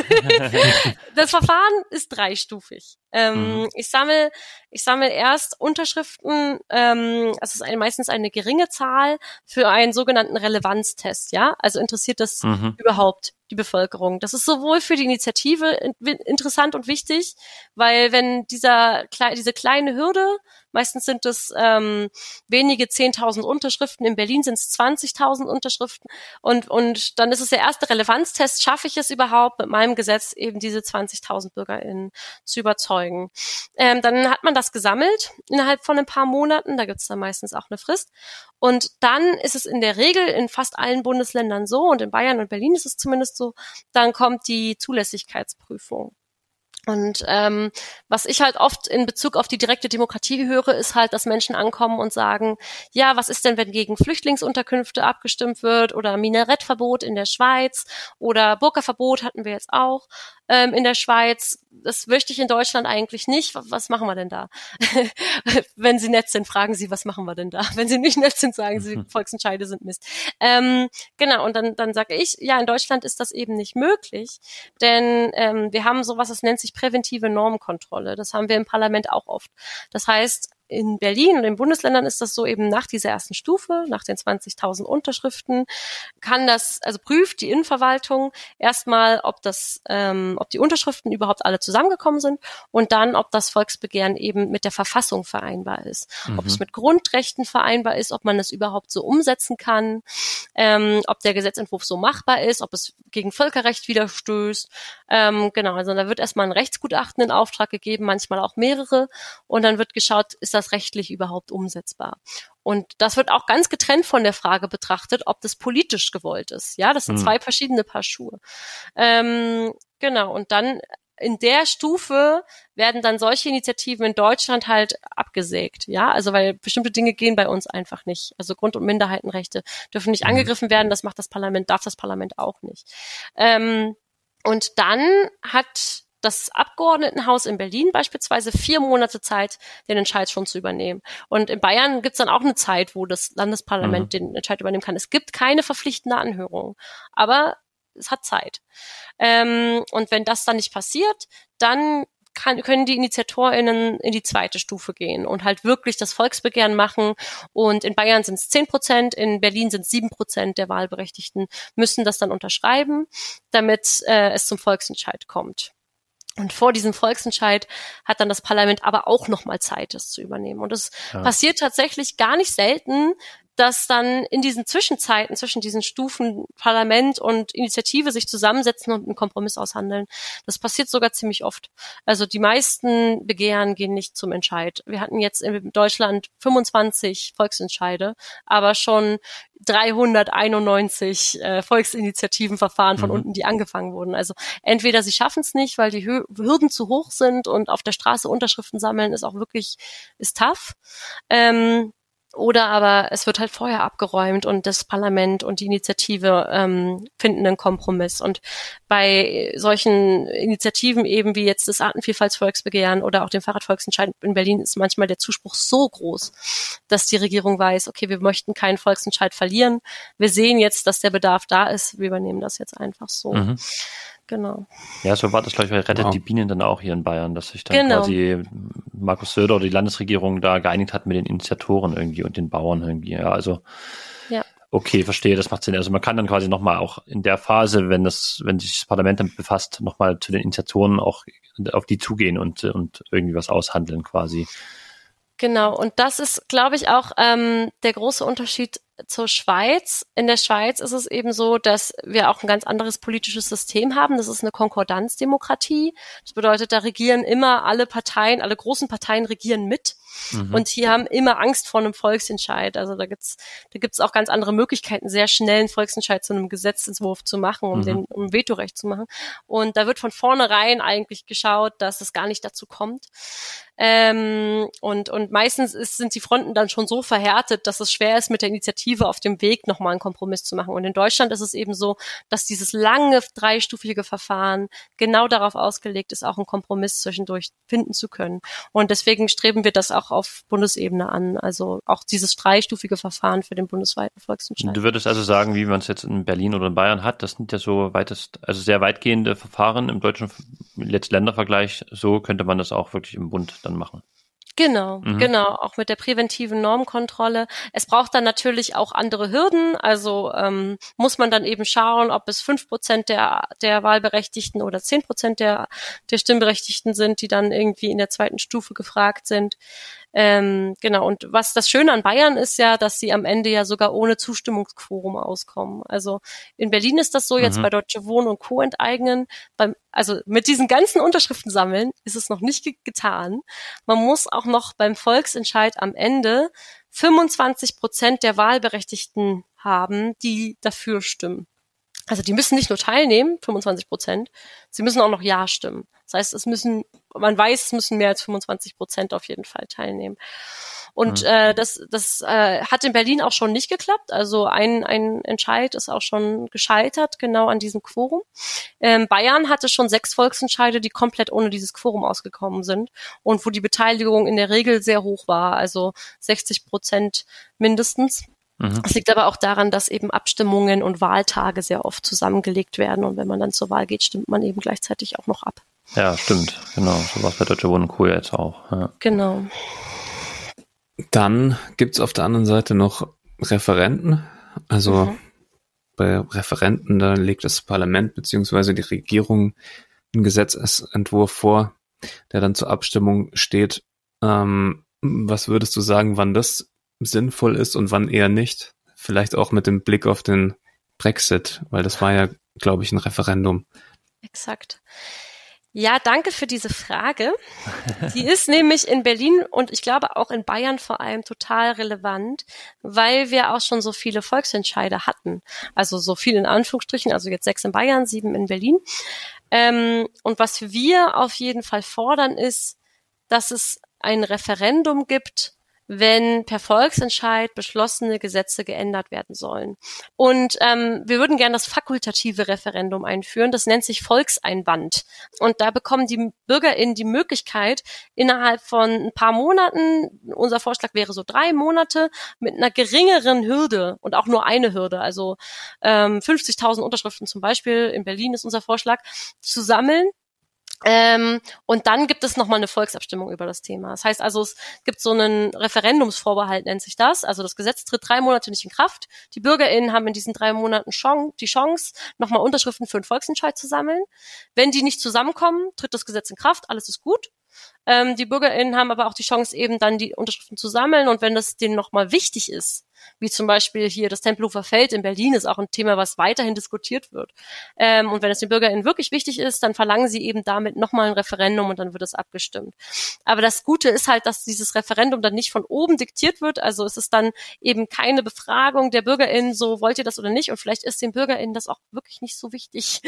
Das Verfahren ist dreistufig. Ähm, mhm. Ich sammle, ich sammle erst Unterschriften, ähm, es ist eine, meistens eine geringe Zahl für einen sogenannten Relevanztest, ja? Also interessiert das mhm. überhaupt die Bevölkerung? Das ist sowohl für die Initiative interessant und wichtig, weil wenn dieser, diese kleine Hürde, meistens sind es ähm, wenige zehntausend Unterschriften, in Berlin sind es zwanzigtausend Unterschriften und, und dann ist es der erste Relevanztest, schaffe ich es überhaupt mit meinem Gesetz eben diese zwanzigtausend BürgerInnen zu überzeugen. Ähm, dann hat man das gesammelt innerhalb von ein paar Monaten, da gibt es dann meistens auch eine Frist und dann ist es in der Regel in fast allen Bundesländern so und in Bayern und Berlin ist es zumindest so, dann kommt die Zulässigkeitsprüfung. Und ähm, was ich halt oft in Bezug auf die direkte Demokratie höre, ist halt, dass Menschen ankommen und sagen, ja, was ist denn, wenn gegen Flüchtlingsunterkünfte abgestimmt wird oder Minarettverbot in der Schweiz oder Burka-Verbot hatten wir jetzt auch ähm, in der Schweiz. Das möchte ich in Deutschland eigentlich nicht. Was machen wir denn da? Wenn Sie nett sind, fragen Sie, was machen wir denn da? Wenn Sie nicht nett sind, sagen Sie, Volksentscheide sind Mist. Ähm, genau, und dann, dann sage ich, ja, in Deutschland ist das eben nicht möglich, denn ähm, wir haben sowas, das nennt sich präventive Normkontrolle. Das haben wir im Parlament auch oft. Das heißt, in Berlin und in Bundesländern ist das so eben nach dieser ersten Stufe, nach den zwanzigtausend Unterschriften, kann das, also prüft die Innenverwaltung erstmal, ob das, ähm, ob die Unterschriften überhaupt alle zusammengekommen sind und dann, ob das Volksbegehren eben mit der Verfassung vereinbar ist, mhm. ob es mit Grundrechten vereinbar ist, ob man es überhaupt so umsetzen kann, ähm, ob der Gesetzentwurf so machbar ist, ob es gegen Völkerrecht widerstößt. Ähm, genau, also da wird erstmal ein Rechtsgutachten in Auftrag gegeben, manchmal auch mehrere, und dann wird geschaut, ist das das rechtlich überhaupt umsetzbar? Und das wird auch ganz getrennt von der Frage betrachtet, ob das politisch gewollt ist. Ja, das sind Mhm. zwei verschiedene Paar Schuhe. Ähm, genau, und dann in der Stufe werden dann solche Initiativen in Deutschland halt abgesägt, ja, also weil bestimmte Dinge gehen bei uns einfach nicht. Also Grund- und Minderheitenrechte dürfen nicht Mhm. angegriffen werden, das macht das Parlament, darf das Parlament auch nicht. Ähm, und dann hat das Abgeordnetenhaus in Berlin beispielsweise vier Monate Zeit, den Entscheid schon zu übernehmen. Und in Bayern gibt's dann auch eine Zeit, wo das Landesparlament Mhm. den Entscheid übernehmen kann. Es gibt keine verpflichtende Anhörung, aber es hat Zeit. Ähm, und wenn das dann nicht passiert, dann kann, können die InitiatorInnen in die zweite Stufe gehen und halt wirklich das Volksbegehren machen. Und in Bayern sind es zehn Prozent, in Berlin sind es sieben Prozent der Wahlberechtigten, müssen das dann unterschreiben, damit äh, es zum Volksentscheid kommt. Und vor diesem Volksentscheid hat dann das Parlament aber auch nochmal Zeit, das zu übernehmen. Und es Ja. passiert tatsächlich gar nicht selten, dass dann in diesen Zwischenzeiten, zwischen diesen Stufen Parlament und Initiative sich zusammensetzen und einen Kompromiss aushandeln. Das passiert sogar ziemlich oft. Also die meisten Begehren gehen nicht zum Entscheid. Wir hatten jetzt in Deutschland fünfundzwanzig Volksentscheide, aber schon dreihunderteinundneunzig äh, Volksinitiativenverfahren von Mhm. unten, die angefangen wurden. Also entweder sie schaffen es nicht, weil die Hü- Hürden zu hoch sind und auf der Straße Unterschriften sammeln ist auch wirklich, ist tough. Ähm, Oder aber es wird halt vorher abgeräumt und das Parlament und die Initiative ähm, finden einen Kompromiss. Und bei solchen Initiativen eben wie jetzt das Artenvielfaltsvolksbegehren oder auch dem Fahrradvolksentscheid in Berlin ist manchmal der Zuspruch so groß, dass die Regierung weiß, okay, wir möchten keinen Volksentscheid verlieren. Wir sehen jetzt, dass der Bedarf da ist. Wir übernehmen das jetzt einfach so. Mhm. Genau. Ja, so war das, glaube ich, bei Rettet Wow. die Bienen dann auch hier in Bayern, dass sich dann Genau. quasi Markus Söder oder die Landesregierung da geeinigt hat mit den Initiatoren irgendwie und den Bauern irgendwie. Ja, also Ja. okay, verstehe, das macht Sinn. Also man kann dann quasi nochmal auch in der Phase, wenn das, wenn sich das Parlament damit befasst, nochmal zu den Initiatoren auch auf die zugehen und, und irgendwie was aushandeln quasi. Genau, und das ist, glaube ich, auch ähm, der große Unterschied zur Schweiz. In der Schweiz ist es eben so, dass wir auch ein ganz anderes politisches System haben. Das ist eine Konkordanzdemokratie. Das bedeutet, da regieren immer alle Parteien, alle großen Parteien regieren mit. Mhm. Und die haben immer Angst vor einem Volksentscheid. Also da gibt's, da gibt's auch ganz andere Möglichkeiten, sehr schnell einen Volksentscheid zu einem Gesetzentwurf zu machen, um Mhm. den, um Vetorecht zu machen. Und da wird von vornherein eigentlich geschaut, dass es gar nicht dazu kommt. Ähm, und, und meistens ist, sind die Fronten dann schon so verhärtet, dass es schwer ist, mit der Initiative auf dem Weg nochmal einen Kompromiss zu machen. Und in Deutschland ist es eben so, dass dieses lange dreistufige Verfahren genau darauf ausgelegt ist, auch einen Kompromiss zwischendurch finden zu können. Und deswegen streben wir das auch auf Bundesebene an. Also auch dieses dreistufige Verfahren für den bundesweiten Volksentscheid. Du würdest also sagen, wie man es jetzt in Berlin oder in Bayern hat, das sind ja so weitest, also sehr weitgehende Verfahren im deutschen Letzt-Länder-Vergleich. So könnte man das auch wirklich im Bund dann machen. Genau, Mhm. genau, auch mit der präventiven Normkontrolle. Es braucht dann natürlich auch andere Hürden, also ähm, muss man dann eben schauen, ob es fünf Prozent der der Wahlberechtigten oder zehn Prozent der der Stimmberechtigten sind, die dann irgendwie in der zweiten Stufe gefragt sind. Ähm, genau, und was das Schöne an Bayern ist ja, dass sie am Ende ja sogar ohne Zustimmungsquorum auskommen. Also in Berlin ist das so, jetzt Mhm. bei Deutsche Wohnen und Co. enteignen, beim, also mit diesen ganzen Unterschriften sammeln ist es noch nicht ge- getan. Man muss auch noch beim Volksentscheid am Ende fünfundzwanzig Prozent der Wahlberechtigten haben, die dafür stimmen. Also die müssen nicht nur teilnehmen, fünfundzwanzig Prozent, sie müssen auch noch Ja stimmen. Das heißt, es müssen, man weiß, es müssen mehr als fünfundzwanzig Prozent auf jeden Fall teilnehmen. Und Mhm. äh, das, das äh, hat in Berlin auch schon nicht geklappt. Also ein, ein Entscheid ist auch schon gescheitert, genau an diesem Quorum. Ähm, Bayern hatte schon sechs Volksentscheide, die komplett ohne dieses Quorum ausgekommen sind und wo die Beteiligung in der Regel sehr hoch war, also sechzig Prozent mindestens. Mhm. Es liegt aber auch daran, dass eben Abstimmungen und Wahltage sehr oft zusammengelegt werden und wenn man dann zur Wahl geht, stimmt man eben gleichzeitig auch noch ab. Ja, stimmt. Genau. So war es bei Deutsche Wohnen und Co. jetzt auch. Ja. Genau. Dann gibt's auf der anderen Seite noch Referenden. Also Mhm. bei Referenden, da legt das Parlament beziehungsweise die Regierung einen Gesetzesentwurf vor, der dann zur Abstimmung steht. Ähm, was würdest du sagen, wann das sinnvoll ist und wann eher nicht? Vielleicht auch mit dem Blick auf den Brexit, weil das war ja, glaube ich, ein Referendum. Exakt. Ja, danke für diese Frage. Die ist nämlich in Berlin und ich glaube auch in Bayern vor allem total relevant, weil wir auch schon so viele Volksentscheide hatten. Also so viel in Anführungsstrichen, also jetzt sechs in Bayern, sieben in Berlin. Ähm, und was wir auf jeden Fall fordern ist, dass es ein Referendum gibt, wenn per Volksentscheid beschlossene Gesetze geändert werden sollen. Und ähm, wir würden gerne das fakultative Referendum einführen. Das nennt sich Volkseinwand. Und da bekommen die BürgerInnen die Möglichkeit, innerhalb von ein paar Monaten, unser Vorschlag wäre so drei Monate, mit einer geringeren Hürde und auch nur eine Hürde, also ähm, fünfzigtausend Unterschriften zum Beispiel, in Berlin ist unser Vorschlag, zu sammeln. Ähm, und dann gibt es nochmal eine Volksabstimmung über das Thema. Das heißt also, es gibt so einen Referendumsvorbehalt, nennt sich das. Also das Gesetz tritt drei Monate nicht in Kraft. Die BürgerInnen haben in diesen drei Monaten Chance, die Chance, nochmal Unterschriften für einen Volksentscheid zu sammeln. Wenn die nicht zusammenkommen, tritt das Gesetz in Kraft, alles ist gut. Ähm, die BürgerInnen haben aber auch die Chance, eben dann die Unterschriften zu sammeln. Und wenn das denen nochmal wichtig ist, wie zum Beispiel hier das Tempelhofer Feld in Berlin ist auch ein Thema, was weiterhin diskutiert wird. Ähm, und wenn es den BürgerInnen wirklich wichtig ist, dann verlangen sie eben damit nochmal ein Referendum und dann wird es abgestimmt. Aber das Gute ist halt, dass dieses Referendum dann nicht von oben diktiert wird. Also es ist dann eben keine Befragung der BürgerInnen, so wollt ihr das oder nicht. Und vielleicht ist den BürgerInnen das auch wirklich nicht so wichtig.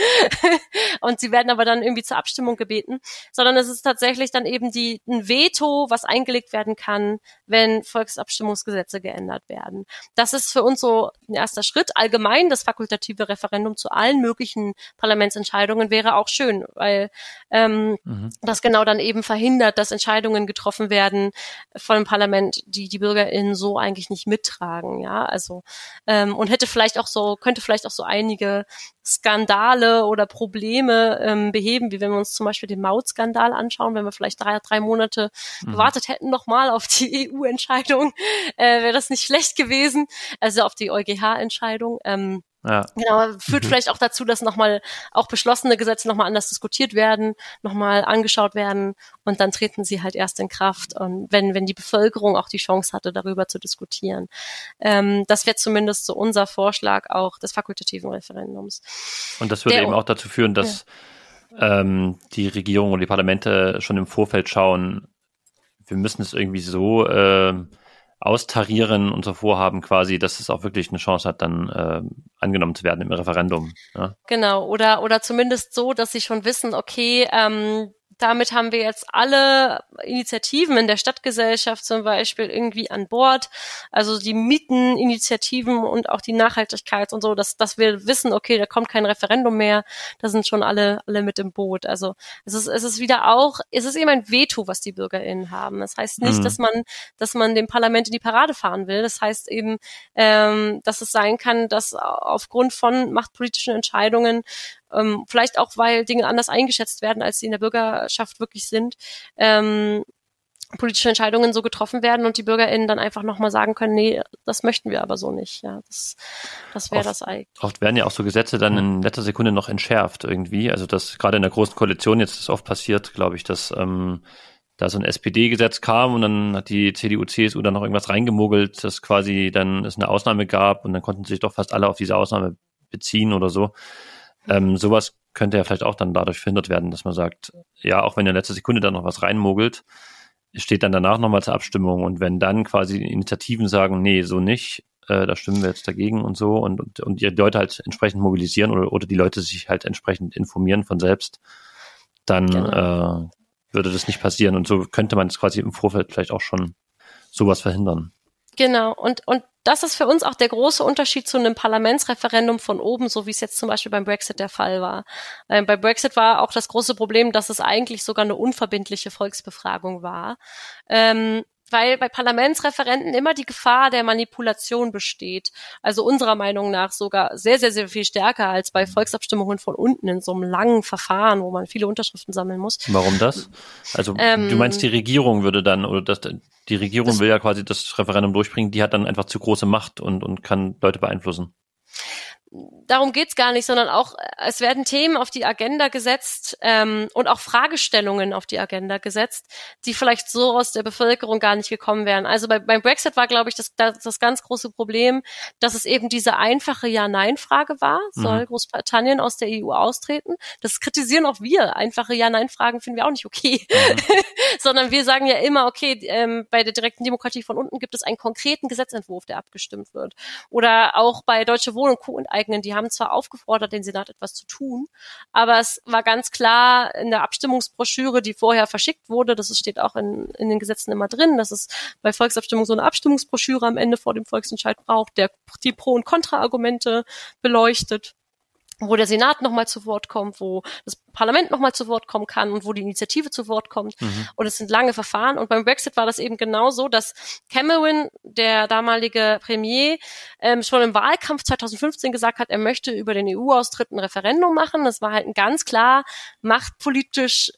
Und sie werden aber dann irgendwie zur Abstimmung gebeten. Sondern es ist tatsächlich dann eben die ein Veto, was eingelegt werden kann, wenn Volksabstimmungsgesetze geändert werden. Das ist für uns so ein erster Schritt. Allgemein das fakultative Referendum zu allen möglichen Parlamentsentscheidungen wäre auch schön, weil ähm, mhm. das genau dann eben verhindert, dass Entscheidungen getroffen werden von dem Parlament, die die BürgerInnen so eigentlich nicht mittragen. Ja, also ähm, und hätte vielleicht auch so könnte vielleicht auch so einige Skandale oder Probleme ähm, beheben, wie wenn wir uns zum Beispiel den Mautskandal anschauen, wenn wir vielleicht drei, drei Monate mhm. gewartet hätten nochmal auf die E U-Entscheidung, äh, wäre das nicht schlecht gewesen, also auf die EuGH-Entscheidung. Ähm, ja. Genau, führt mhm. vielleicht auch dazu, dass nochmal auch beschlossene Gesetze nochmal anders diskutiert werden, nochmal angeschaut werden und dann treten sie halt erst in Kraft, und wenn wenn die Bevölkerung auch die Chance hatte, darüber zu diskutieren. Ähm, das wäre zumindest so unser Vorschlag auch des fakultativen Referendums. Und das würde Der, eben auch dazu führen, dass ja. ähm, die Regierung oder die Parlamente schon im Vorfeld schauen, wir müssen es irgendwie so äh, austarieren, unser Vorhaben quasi, dass es auch wirklich eine Chance hat, dann äh, angenommen zu werden im Referendum. Ja? Genau, oder oder zumindest so, dass sie schon wissen, okay, ähm, damit haben wir jetzt alle Initiativen in der Stadtgesellschaft zum Beispiel irgendwie an Bord, also die Mieteninitiativen und auch die Nachhaltigkeit und so, dass dass wir wissen, okay, da kommt kein Referendum mehr, da sind schon alle alle mit im Boot. Also es ist es ist wieder auch, es ist eben ein Veto, was die BürgerInnen haben. Das heißt nicht, mhm. dass man dass man dem Parlament in die Parade fahren will. Das heißt eben, ähm, dass es sein kann, dass aufgrund von machtpolitischen Entscheidungen, Ähm, vielleicht auch, weil Dinge anders eingeschätzt werden, als sie in der Bürgerschaft wirklich sind, ähm, politische Entscheidungen so getroffen werden und die BürgerInnen dann einfach nochmal sagen können, nee, das möchten wir aber so nicht. Ja, das, das wäre das eigentlich. Oft werden ja auch so Gesetze dann in letzter Sekunde noch entschärft irgendwie. Also das gerade in der Großen Koalition jetzt ist oft passiert, glaube ich, dass ähm, da so ein S P D-Gesetz kam und dann hat die C D U, C S U da noch irgendwas reingemogelt, dass quasi dann es eine Ausnahme gab und dann konnten sich doch fast alle auf diese Ausnahme beziehen oder so. Ähm, sowas könnte ja vielleicht auch dann dadurch verhindert werden, dass man sagt, ja, auch wenn in letzter Sekunde dann noch was reinmogelt, steht dann danach nochmal zur Abstimmung und wenn dann quasi die Initiativen sagen, nee, so nicht, äh, da stimmen wir jetzt dagegen und so und, und, und die Leute halt entsprechend mobilisieren oder, oder die Leute sich halt entsprechend informieren von selbst, dann genau. äh, würde das nicht passieren und so könnte man es quasi im Vorfeld vielleicht auch schon sowas verhindern. Genau, und und das ist für uns auch der große Unterschied zu einem Parlamentsreferendum von oben, so wie es jetzt zum Beispiel beim Brexit der Fall war. Ähm, bei Brexit war auch das große Problem, dass es eigentlich sogar eine unverbindliche Volksbefragung war. Ähm, weil bei Parlamentsreferenden immer die Gefahr der Manipulation besteht. Also unserer Meinung nach sogar sehr, sehr, sehr viel stärker als bei Volksabstimmungen von unten in so einem langen Verfahren, wo man viele Unterschriften sammeln muss. Warum das? Also ähm, du meinst, die Regierung würde dann, oder das, die Regierung das, will ja quasi das Referendum durchbringen, die hat dann einfach zu große Macht und, und kann Leute beeinflussen. darum geht's gar nicht, sondern auch, es werden Themen auf die Agenda gesetzt ähm, und auch Fragestellungen auf die Agenda gesetzt, die vielleicht so aus der Bevölkerung gar nicht gekommen wären. Also bei, beim Brexit war, glaube ich, das, das, das ganz große Problem, dass es eben diese einfache Ja-Nein-Frage war. Mhm. Soll Großbritannien aus der E U austreten? Das kritisieren auch wir. Einfache Ja-Nein-Fragen finden wir auch nicht okay. Mhm. Sondern wir sagen ja immer, okay, ähm, bei der direkten Demokratie von unten gibt es einen konkreten Gesetzentwurf, der abgestimmt wird. Oder auch bei Deutsche Wohnen und Co. enteignen, die haben zwar aufgefordert, den Senat etwas zu tun, aber es war ganz klar in der Abstimmungsbroschüre, die vorher verschickt wurde, das steht auch in, in den Gesetzen immer drin, dass es bei Volksabstimmung so eine Abstimmungsbroschüre am Ende vor dem Volksentscheid braucht, der die Pro- und Kontra-Argumente beleuchtet, wo der Senat nochmal zu Wort kommt, wo das Parlament nochmal zu Wort kommen kann und wo die Initiative zu Wort kommt. Mhm. Und es sind lange Verfahren. Und beim Brexit war das eben genau so, dass Cameron, der damalige Premier, ähm, schon im Wahlkampf zwanzig fünfzehn gesagt hat, er möchte über den E U-Austritt ein Referendum machen. Das war halt ein ganz klar machtpolitisch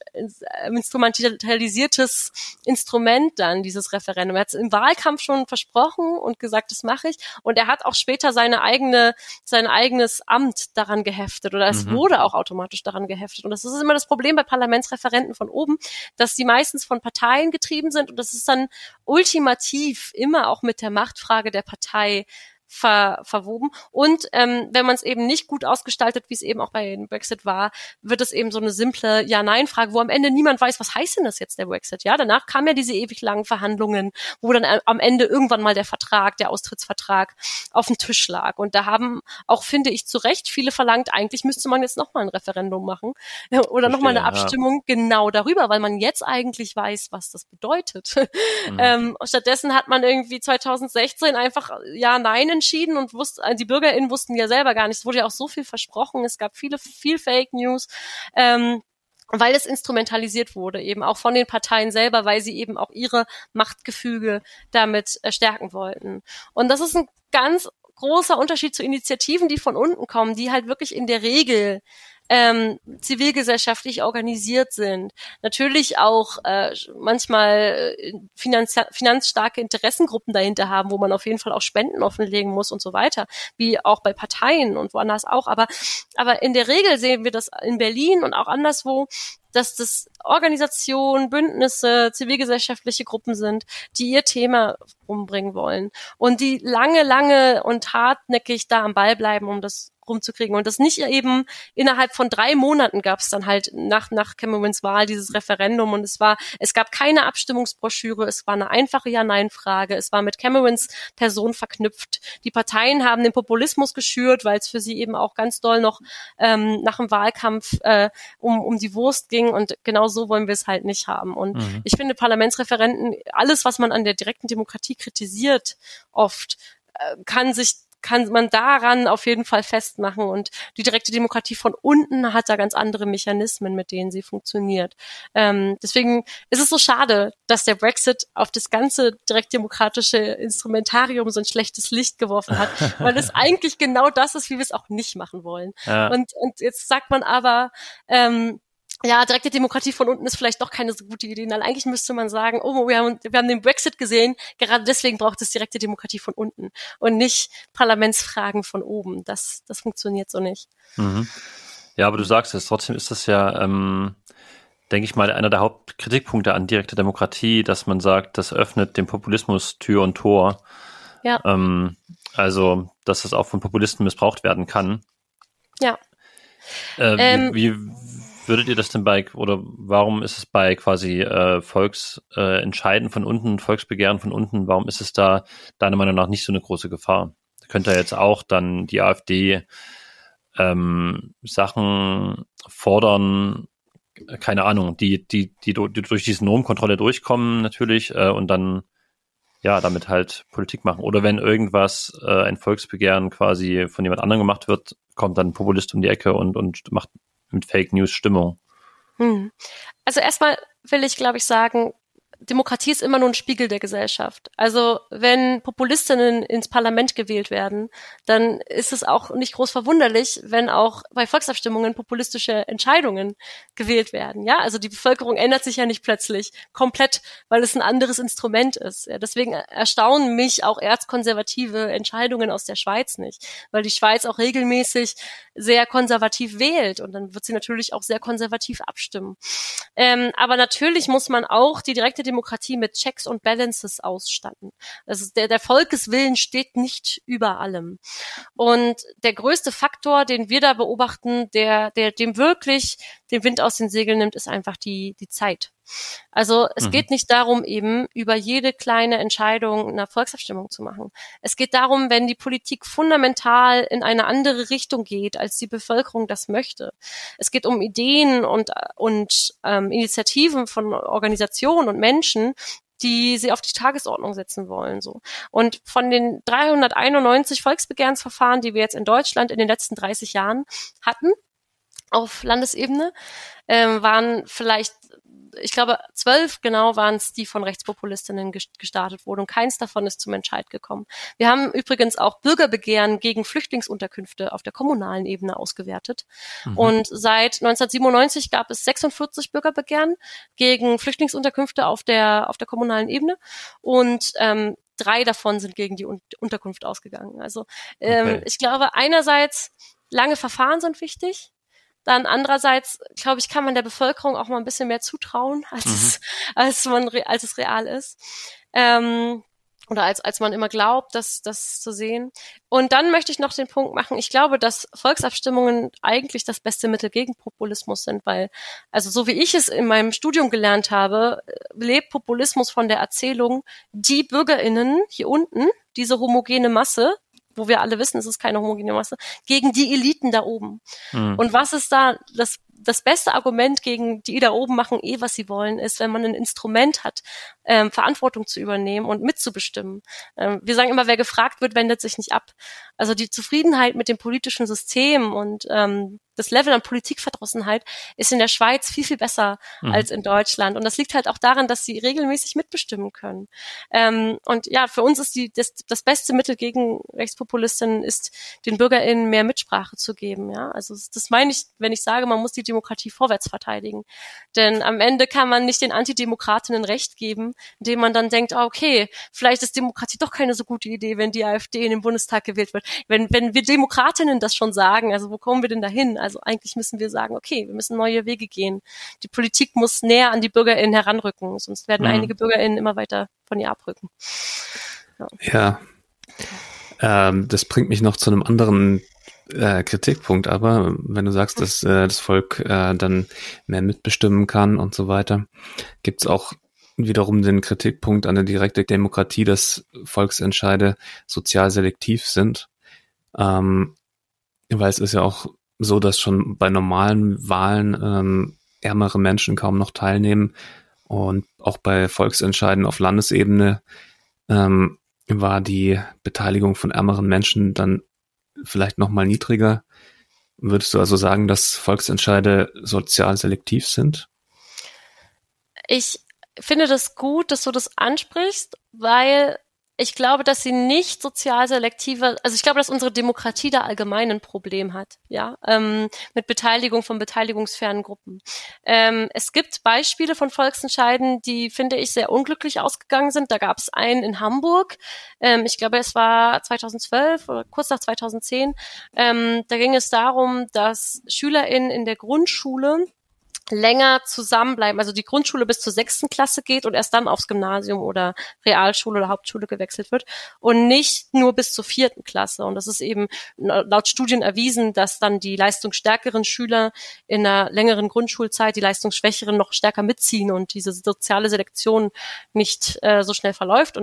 instrumentalisiertes Instrument dann, dieses Referendum. Er hat es im Wahlkampf schon versprochen und gesagt, das mache ich. Und er hat auch später seine eigene, sein eigenes Amt daran geheftet. Oder es mhm. wurde auch automatisch daran geheftet. Und das ist immer das Problem bei Parlamentsreferenten von oben, dass die meistens von Parteien getrieben sind und das ist dann ultimativ immer auch mit der Machtfrage der Partei Ver, verwoben. Und ähm, wenn man es eben nicht gut ausgestaltet, wie es eben auch bei dem Brexit war, wird es eben so eine simple Ja-Nein-Frage, wo am Ende niemand weiß, was heißt denn das jetzt, der Brexit? Ja, danach kamen ja diese ewig langen Verhandlungen, wo dann am Ende irgendwann mal der Vertrag, der Austrittsvertrag auf dem Tisch lag. Und da haben auch, finde ich, zu Recht viele verlangt, eigentlich müsste man jetzt nochmal ein Referendum machen oder nochmal eine Abstimmung ja. genau darüber, weil man jetzt eigentlich weiß, was das bedeutet. Mhm. ähm, stattdessen hat man irgendwie zwanzig sechzehn einfach Ja-Nein entschieden und wusste, die BürgerInnen wussten ja selber gar nicht, es wurde ja auch so viel versprochen, es gab viele, viel Fake News, ähm, weil es instrumentalisiert wurde, eben auch von den Parteien selber, weil sie eben auch ihre Machtgefüge damit äh, stärken wollten. Und das ist ein ganz großer Unterschied zu Initiativen, die von unten kommen, die halt wirklich in der Regel ähm, zivilgesellschaftlich organisiert sind. Natürlich auch äh, manchmal äh, finanz- finanzstarke Interessengruppen dahinter haben, wo man auf jeden Fall auch Spenden offenlegen muss und so weiter, wie auch bei Parteien und woanders auch. Aber, aber in der Regel sehen wir das in Berlin und auch anderswo, dass das Organisationen, Bündnisse, zivilgesellschaftliche Gruppen sind, die ihr Thema umbringen wollen und die lange, lange und hartnäckig da am Ball bleiben, um das rumzukriegen. Und das nicht eben innerhalb von drei Monaten gab es dann halt nach, nach Camerons Wahl dieses Referendum und es war, es gab keine Abstimmungsbroschüre, es war eine einfache Ja-Nein-Frage, es war mit Camerons Person verknüpft. Die Parteien haben den Populismus geschürt, weil es für sie eben auch ganz doll noch ähm, nach dem Wahlkampf äh, um, um die Wurst ging und genau so wollen wir es halt nicht haben. Und mhm. ich finde Parlamentsreferenten, alles, was man an der direkten Demokratie kritisiert, oft äh, kann sich kann man daran auf jeden Fall festmachen. Und die direkte Demokratie von unten hat da ganz andere Mechanismen, mit denen sie funktioniert. Ähm, deswegen ist es so schade, dass der Brexit auf das ganze direktdemokratische Instrumentarium so ein schlechtes Licht geworfen hat, weil es eigentlich genau das ist, wie wir es auch nicht machen wollen. Ja. Und, und jetzt sagt man aber, ähm, ja, direkte Demokratie von unten ist vielleicht doch keine so gute Idee. Weil eigentlich müsste man sagen, oh, wir haben, wir haben den Brexit gesehen, gerade deswegen braucht es direkte Demokratie von unten und nicht Parlamentsfragen von oben. Das, das funktioniert so nicht. Mhm. Ja, aber du sagst es, trotzdem ist das ja, ähm, denke ich mal, einer der Hauptkritikpunkte an direkter Demokratie, dass man sagt, das öffnet dem Populismus Tür und Tor. Ja. Ähm, also, dass das auch von Populisten missbraucht werden kann. Ja. Äh, ähm, wie, wie würdet ihr das denn bei, oder warum ist es bei quasi äh, Volksentscheiden äh, von unten, Volksbegehren von unten, warum ist es da deiner Meinung nach nicht so eine große Gefahr? Könnte ja jetzt auch dann die AfD ähm, Sachen fordern, keine Ahnung, die, die, die, die durch diese Normkontrolle durchkommen natürlich äh, und dann ja damit halt Politik machen. Oder wenn irgendwas, äh, ein Volksbegehren quasi von jemand anderem gemacht wird, kommt dann ein Populist um die Ecke und, und macht mit Fake News Stimmung. Hm. Also erstmal will ich, glaube ich, sagen, Demokratie ist immer nur ein Spiegel der Gesellschaft. Also wenn Populistinnen ins Parlament gewählt werden, dann ist es auch nicht groß verwunderlich, wenn auch bei Volksabstimmungen populistische Entscheidungen gewählt werden. Ja, also die Bevölkerung ändert sich ja nicht plötzlich komplett, weil es ein anderes Instrument ist. Ja, deswegen erstaunen mich auch erzkonservative Entscheidungen aus der Schweiz nicht, weil die Schweiz auch regelmäßig sehr konservativ wählt und dann wird sie natürlich auch sehr konservativ abstimmen. Ähm, aber natürlich muss man auch die direkte Demokratie mit Checks und Balances ausstatten. Also der, der Volkeswillen steht nicht über allem. Und der größte Faktor, den wir da beobachten, der, der dem wirklich den Wind aus den Segeln nimmt, ist einfach die, die Zeit. Also es mhm. geht nicht darum, eben über jede kleine Entscheidung eine Volksabstimmung zu machen. Es geht darum, wenn die Politik fundamental in eine andere Richtung geht, als die Bevölkerung das möchte. Es geht um Ideen und, und ähm, Initiativen von Organisationen und Menschen, die sie auf die Tagesordnung setzen wollen. So. Und von den dreihunderteinundneunzig Volksbegehrensverfahren, die wir jetzt in Deutschland in den letzten dreißig Jahren hatten, auf Landesebene, ähm, waren vielleicht, ich glaube, zwölf genau waren es, die von Rechtspopulistinnen gestartet wurden und keins davon ist zum Entscheid gekommen. Wir haben übrigens auch Bürgerbegehren gegen Flüchtlingsunterkünfte auf der kommunalen Ebene ausgewertet. Mhm. Und seit neunzehnhundertsiebenundneunzig gab es sechsundvierzig Bürgerbegehren gegen Flüchtlingsunterkünfte auf der auf der kommunalen Ebene und ähm, drei davon sind gegen die Un- Unterkunft ausgegangen. Also ähm, okay. Ich glaube, einerseits lange Verfahren sind wichtig. Dann andererseits, glaube ich, kann man der Bevölkerung auch mal ein bisschen mehr zutrauen, als mhm. es, als man, als es real ist. Ähm, oder als, als man immer glaubt, das, das zu sehen. Und dann möchte ich noch den Punkt machen. Ich glaube, dass Volksabstimmungen eigentlich das beste Mittel gegen Populismus sind, weil, also so wie ich es in meinem Studium gelernt habe, lebt Populismus von der Erzählung, die BürgerInnen hier unten, diese homogene Masse, wo wir alle wissen, es ist keine homogene Masse, gegen die Eliten da oben. Mhm. Und was ist da das, das beste Argument gegen die da oben machen eh, was sie wollen, ist, wenn man ein Instrument hat, ähm, Verantwortung zu übernehmen und mitzubestimmen. Ähm, wir sagen immer, wer gefragt wird, wendet sich nicht ab. Also die Zufriedenheit mit dem politischen System und ähm, das Level an Politikverdrossenheit ist in der Schweiz viel, viel besser mhm. als in Deutschland. Und das liegt halt auch daran, dass sie regelmäßig mitbestimmen können. Ähm, und ja, für uns ist die, das, das beste Mittel gegen Rechtspopulistinnen ist, den BürgerInnen mehr Mitsprache zu geben. Ja, also das meine ich, wenn ich sage, man muss die Demokratie vorwärts verteidigen. Denn am Ende kann man nicht den Antidemokratinnen Recht geben, indem man dann denkt, ah, okay, vielleicht ist Demokratie doch keine so gute Idee, wenn die AfD in den Bundestag gewählt wird. Wenn, wenn wir Demokratinnen das schon sagen, also wo kommen wir denn dahin? Also eigentlich müssen wir sagen, okay, wir müssen neue Wege gehen. Die Politik muss näher an die BürgerInnen heranrücken, sonst werden mhm. einige BürgerInnen immer weiter von ihr abrücken. Ja, ja. Ähm, das bringt mich noch zu einem anderen äh, Kritikpunkt, aber wenn du sagst, dass äh, das Volk äh, dann mehr mitbestimmen kann und so weiter, gibt's auch wiederum den Kritikpunkt an der direkten Demokratie, dass Volksentscheide sozial selektiv sind, ähm, weil es ist ja auch so, dass schon bei normalen Wahlen ähm, ärmere Menschen kaum noch teilnehmen und auch bei Volksentscheiden auf Landesebene ähm, war die Beteiligung von ärmeren Menschen dann vielleicht noch mal niedriger. Würdest du also sagen, dass Volksentscheide sozial selektiv sind? Ich finde das gut, dass du das ansprichst, weil ich glaube, dass sie nicht sozial selektive, also ich glaube, dass unsere Demokratie da allgemein ein Problem hat, ja, ähm, mit Beteiligung von beteiligungsfernen Gruppen. Ähm, es gibt Beispiele von Volksentscheiden, die, finde ich, sehr unglücklich ausgegangen sind. Da gab es einen in Hamburg, ähm, ich glaube, es war zweitausendzwölf oder kurz nach zweitausendzehn. Ähm, da ging es darum, dass SchülerInnen in der Grundschule länger zusammenbleiben, also die Grundschule bis zur sechsten Klasse geht und erst dann aufs Gymnasium oder Realschule oder Hauptschule gewechselt wird und nicht nur bis zur vierten Klasse. Und das ist eben laut Studien erwiesen, dass dann die leistungsstärkeren Schüler in einer längeren Grundschulzeit die leistungsschwächeren noch stärker mitziehen und diese soziale Selektion nicht äh, so schnell verläuft. Und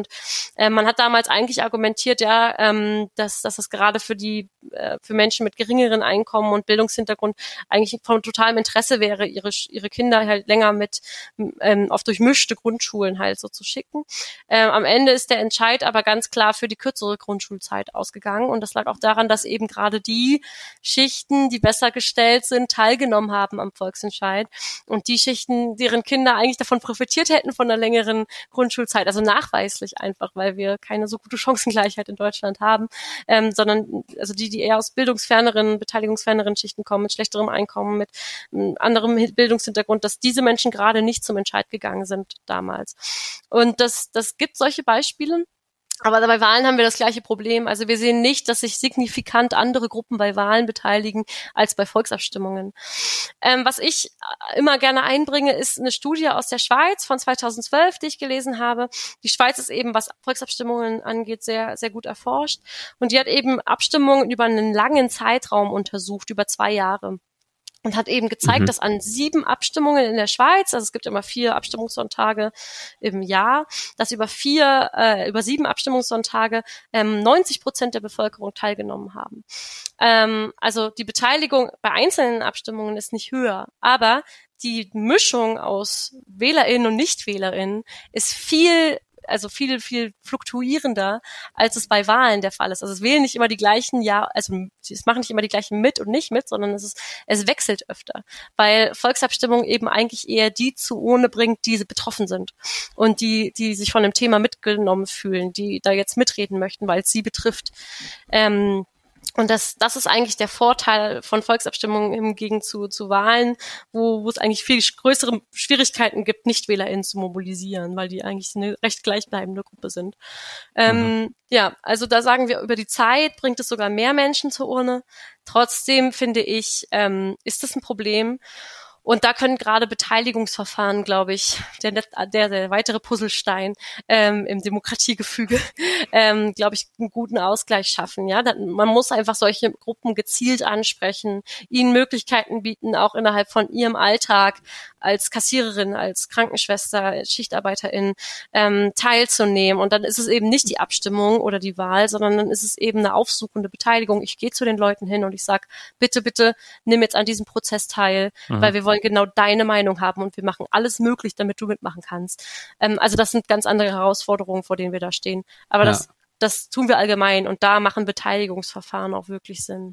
Äh, man hat damals eigentlich argumentiert, ja, ähm, dass, dass das gerade für die, äh, für Menschen mit geringeren Einkommen und Bildungshintergrund eigentlich von totalem Interesse wäre, ihre, ihre Kinder halt länger mit, ähm, auf durchmischte Grundschulen halt so zu schicken. Ähm, am Ende ist der Entscheid aber ganz klar für die kürzere Grundschulzeit ausgegangen und das lag auch daran, dass eben gerade die Schichten, die besser gestellt sind, teilgenommen haben am Volksentscheid und die Schichten, deren Kinder eigentlich davon profitiert hätten von einer längeren Grundschulzeit, also nachweislich einfach, weil wir keine so gute Chancengleichheit in Deutschland haben, ähm, sondern also die, die eher aus bildungsferneren, beteiligungsferneren Schichten kommen, mit schlechterem Einkommen, mit ähm, anderem Bildungshintergrund, dass diese Menschen gerade nicht zum Entscheid gegangen sind damals. Und das, das gibt solche Beispiele. Aber bei Wahlen haben wir das gleiche Problem. Also wir sehen nicht, dass sich signifikant andere Gruppen bei Wahlen beteiligen als bei Volksabstimmungen. Ähm, was ich immer gerne einbringe, ist eine Studie aus der Schweiz von zweitausendzwölf, die ich gelesen habe. Die Schweiz ist eben, was Volksabstimmungen angeht, sehr, sehr gut erforscht. Und die hat eben Abstimmungen über einen langen Zeitraum untersucht, über zwei Jahre. Und hat eben gezeigt, mhm. dass an sieben Abstimmungen in der Schweiz, also es gibt immer vier Abstimmungssonntage im Jahr, dass über vier, äh, über sieben Abstimmungssonntage ähm, neunzig Prozent der Bevölkerung teilgenommen haben. Ähm, also die Beteiligung bei einzelnen Abstimmungen ist nicht höher, aber die Mischung aus WählerInnen und NichtwählerInnen ist viel also viel, viel fluktuierender, als es bei Wahlen der Fall ist. Also es wählen nicht immer die gleichen, ja, also es machen nicht immer die gleichen mit und nicht mit, sondern es ist, es wechselt öfter, weil Volksabstimmung eben eigentlich eher die zu Urne bringt, die betroffen sind und die, die sich von dem Thema mitgenommen fühlen, die da jetzt mitreden möchten, weil es sie betrifft. Ähm, Und das, das ist eigentlich der Vorteil von Volksabstimmungen im Gegensatz zu, zu Wahlen, wo, wo es eigentlich viel größere Schwierigkeiten gibt, NichtwählerInnen zu mobilisieren, weil die eigentlich eine recht gleichbleibende Gruppe sind. Ähm, mhm. Ja, also da sagen wir, über die Zeit bringt es sogar mehr Menschen zur Urne. Trotzdem finde ich, ähm, ist das ein Problem. Und da können gerade Beteiligungsverfahren, glaube ich, der, der, der weitere Puzzlestein ähm, im Demokratiegefüge, ähm, glaube ich, einen guten Ausgleich schaffen. Ja, man muss einfach solche Gruppen gezielt ansprechen, ihnen Möglichkeiten bieten, auch innerhalb von ihrem Alltag als Kassiererin, als Krankenschwester, als Schichtarbeiterin ähm, teilzunehmen. Und dann ist es eben nicht die Abstimmung oder die Wahl, sondern dann ist es eben eine aufsuchende Beteiligung. Ich gehe zu den Leuten hin und ich sage, bitte, bitte, nimm jetzt an diesem Prozess teil, mhm. weil wir wollen genau deine Meinung haben und wir machen alles möglich, damit du mitmachen kannst. Ähm, also das sind ganz andere Herausforderungen, vor denen wir da stehen. Aber ja. das, das tun wir allgemein und da machen Beteiligungsverfahren auch wirklich Sinn.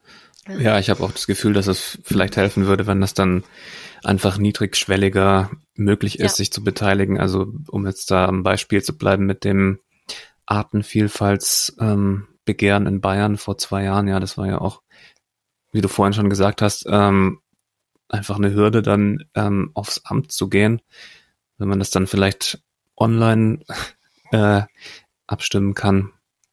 Ja, ich habe auch das Gefühl, dass es vielleicht helfen würde, wenn das dann einfach niedrigschwelliger möglich ist, ja. sich zu beteiligen. Also um jetzt da am Beispiel zu bleiben mit dem Artenvielfaltsbegehren ähm, in Bayern vor zwei Jahren. Ja, das war ja auch, wie du vorhin schon gesagt hast, ähm, einfach eine Hürde, dann ähm, aufs Amt zu gehen. Wenn man das dann vielleicht online äh, abstimmen kann,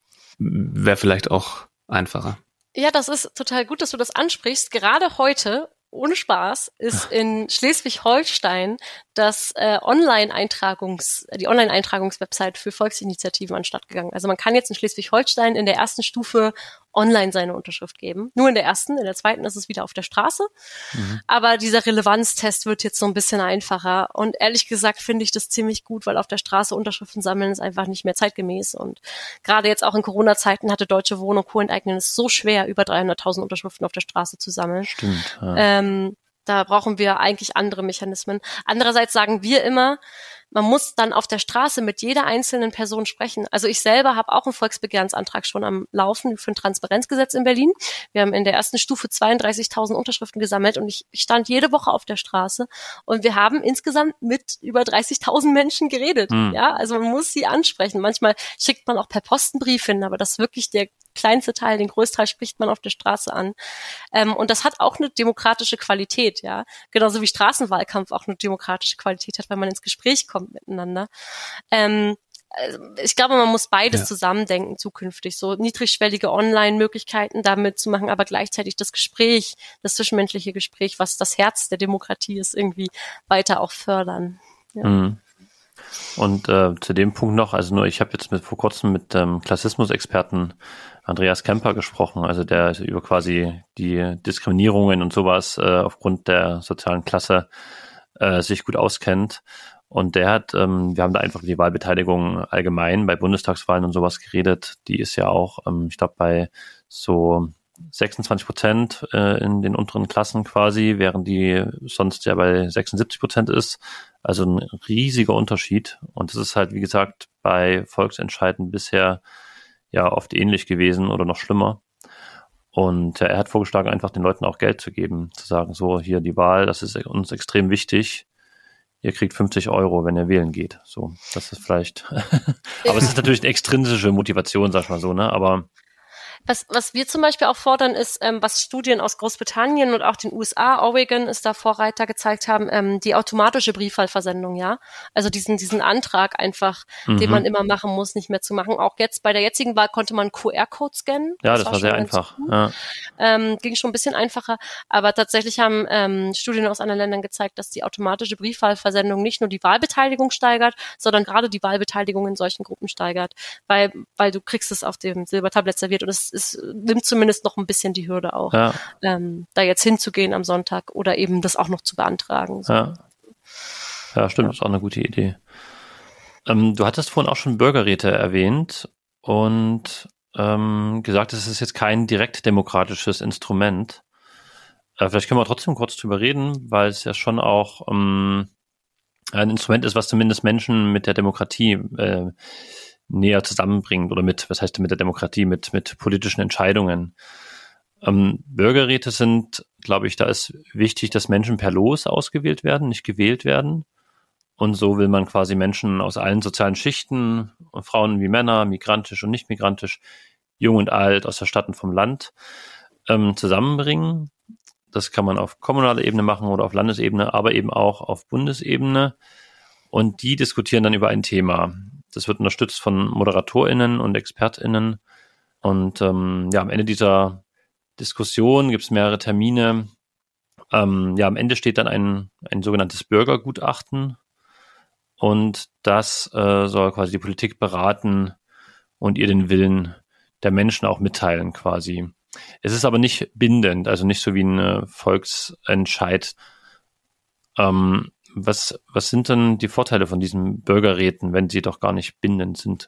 wäre vielleicht auch einfacher. Ja, das ist total gut, dass du das ansprichst. Gerade heute, ohne Spaß, ist in Schleswig-Holstein das äh, Online-Eintragungs, die Online-Eintragungswebsite für Volksinitiativen anstatt gegangen. Also man kann jetzt in Schleswig-Holstein in der ersten Stufe online seine Unterschrift geben. Nur in der ersten, in der zweiten ist es wieder auf der Straße. Mhm. Aber dieser Relevanztest wird jetzt so ein bisschen einfacher. Und ehrlich gesagt finde ich das ziemlich gut, weil auf der Straße Unterschriften sammeln ist einfach nicht mehr zeitgemäß. Und gerade jetzt auch in Corona-Zeiten hatte Deutsche Wohnen und Co. enteignen es so schwer, über dreihunderttausend Unterschriften auf der Straße zu sammeln. Stimmt. Ja. Ähm, da brauchen wir eigentlich andere Mechanismen. Andererseits sagen wir immer, man muss dann auf der Straße mit jeder einzelnen Person sprechen. Also ich selber habe auch einen Volksbegehrensantrag schon am Laufen für ein Transparenzgesetz in Berlin. Wir haben in der ersten Stufe zweiunddreißigtausend Unterschriften gesammelt und ich, ich stand jede Woche auf der Straße und wir haben insgesamt mit über dreißigtausend Menschen geredet. Mhm. Ja, also man muss sie ansprechen. Manchmal schickt man auch per Postenbrief hin, aber das ist wirklich der kleinste Teil, den größten Teil spricht man auf der Straße an. Ähm, und das hat auch eine demokratische Qualität, ja. Genauso wie Straßenwahlkampf auch eine demokratische Qualität hat, weil man ins Gespräch kommt miteinander. Ähm, also ich glaube, man muss beides ja. zusammendenken zukünftig. So niedrigschwellige Online-Möglichkeiten damit zu machen, aber gleichzeitig das Gespräch, das zwischenmenschliche Gespräch, was das Herz der Demokratie ist, irgendwie weiter auch fördern. Ja. Mhm. Und äh, zu dem Punkt noch, also nur ich habe jetzt mit vor kurzem mit ähm, Klassismus-Experten Andreas Kemper gesprochen, also der über quasi die Diskriminierungen und sowas äh, aufgrund der sozialen Klasse äh, sich gut auskennt. Und der hat, ähm, wir haben da einfach die Wahlbeteiligung allgemein bei Bundestagswahlen und sowas geredet. Die ist ja auch, ähm, ich glaube, bei so sechsundzwanzig Prozent äh, in den unteren Klassen quasi, während die sonst ja bei sechsundsiebzig Prozent ist. Also ein riesiger Unterschied. Und das ist halt, wie gesagt, bei Volksentscheiden bisher ja oft ähnlich gewesen oder noch schlimmer. Und äh, er hat vorgeschlagen, einfach den Leuten auch Geld zu geben, zu sagen, so hier die Wahl, das ist uns extrem wichtig. Ihr kriegt fünfzig Euro, wenn ihr wählen geht. So, das ist vielleicht, aber es ist natürlich eine extrinsische Motivation, sag ich mal so, ne, aber Was, was wir zum Beispiel auch fordern, ist, ähm, was Studien aus Großbritannien und auch den U S A, Oregon ist da Vorreiter gezeigt haben, ähm, die automatische Briefwahlversendung, ja. Also diesen, diesen Antrag einfach, mhm. den man immer machen muss, nicht mehr zu machen. Auch jetzt bei der jetzigen Wahl konnte man Q R-Code scannen. Ja, das, das war, war sehr einfach. Ja. Ähm, ging schon ein bisschen einfacher. Aber tatsächlich haben ähm, Studien aus anderen Ländern gezeigt, dass die automatische Briefwahlversendung nicht nur die Wahlbeteiligung steigert, sondern gerade die Wahlbeteiligung in solchen Gruppen steigert. Weil, weil du kriegst es auf dem Silbertablett serviert und es es nimmt zumindest noch ein bisschen die Hürde auch, ja. ähm, da jetzt hinzugehen am Sonntag oder eben das auch noch zu beantragen. So. Ja. ja, stimmt, ja. Das ist auch eine gute Idee. Ähm, du hattest vorhin auch schon Bürgerräte erwähnt und ähm, gesagt, es ist jetzt kein direkt demokratisches Instrument. Äh, vielleicht können wir trotzdem kurz drüber reden, weil es ja schon auch ähm, ein Instrument ist, was zumindest Menschen mit der Demokratie äh, näher zusammenbringt oder mit, was heißt mit der Demokratie, mit mit politischen Entscheidungen. Ähm, Bürgerräte sind, glaube ich, da ist wichtig, dass Menschen per Los ausgewählt werden, nicht gewählt werden. Und so will man quasi Menschen aus allen sozialen Schichten, Frauen wie Männer, migrantisch und nicht migrantisch, jung und alt, aus der Stadt und vom Land, ähm, zusammenbringen. Das kann man auf kommunaler Ebene machen oder auf Landesebene, aber eben auch auf Bundesebene. Und die diskutieren dann über ein Thema. Das wird unterstützt von ModeratorInnen und ExpertInnen. Und ähm, ja, am Ende dieser Diskussion gibt es mehrere Termine. Ähm, ja, am Ende steht dann ein, ein sogenanntes Bürgergutachten. Und das äh, soll quasi die Politik beraten und ihr den Willen der Menschen auch mitteilen quasi. Es ist aber nicht bindend, also nicht so wie ein äh, Volksentscheid. Ähm, Was, was sind denn die Vorteile von diesen Bürgerräten, wenn sie doch gar nicht bindend sind?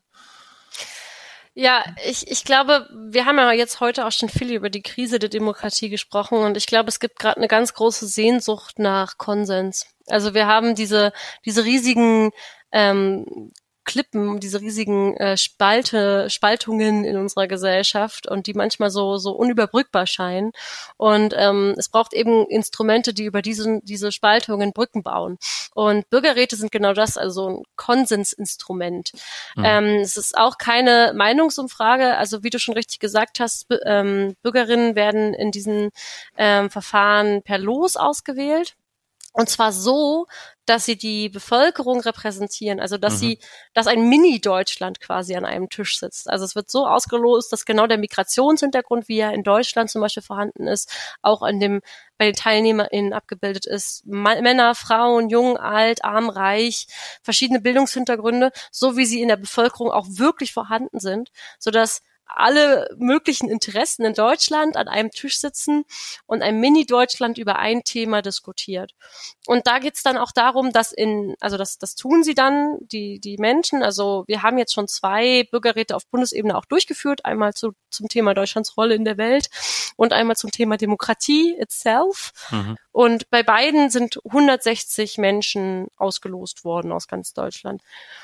Ja, ich, ich glaube, wir haben ja jetzt heute auch schon viel über die Krise der Demokratie gesprochen und ich glaube, es gibt gerade eine ganz große Sehnsucht nach Konsens. Also wir haben diese, diese riesigen ähm, Klippen, diese riesigen äh, Spalte, Spaltungen in unserer Gesellschaft und die manchmal so so unüberbrückbar scheinen. Und ähm, es braucht eben Instrumente, die über diese diese Spaltungen Brücken bauen. Und Bürgerräte sind genau das, also ein Konsensinstrument. Mhm. Ähm, es ist auch keine Meinungsumfrage, also wie du schon richtig gesagt hast, b- ähm, Bürgerinnen werden in diesen ähm, Verfahren per Los ausgewählt. Und zwar so, dass sie die Bevölkerung repräsentieren, also dass mhm. sie, dass ein Mini-Deutschland quasi an einem Tisch sitzt. Also es wird so ausgelost, dass genau der Migrationshintergrund, wie er in Deutschland zum Beispiel vorhanden ist, auch in dem bei den TeilnehmerInnen abgebildet ist. Ma- Männer, Frauen, jung, alt, arm, reich, verschiedene Bildungshintergründe, so wie sie in der Bevölkerung auch wirklich vorhanden sind, sodass alle möglichen Interessen in Deutschland an einem Tisch sitzen und ein Mini-Deutschland über ein Thema diskutiert. Und da geht's dann auch darum, dass in, also das, das tun sie dann, die, die Menschen, also wir haben jetzt schon zwei Bürgerräte auf Bundesebene auch durchgeführt, einmal zu, zum Thema Deutschlands Rolle in der Welt und einmal zum Thema Demokratie itself. Mhm. Und bei beiden sind hundertsechzig Menschen ausgelost worden aus ganz Deutschland.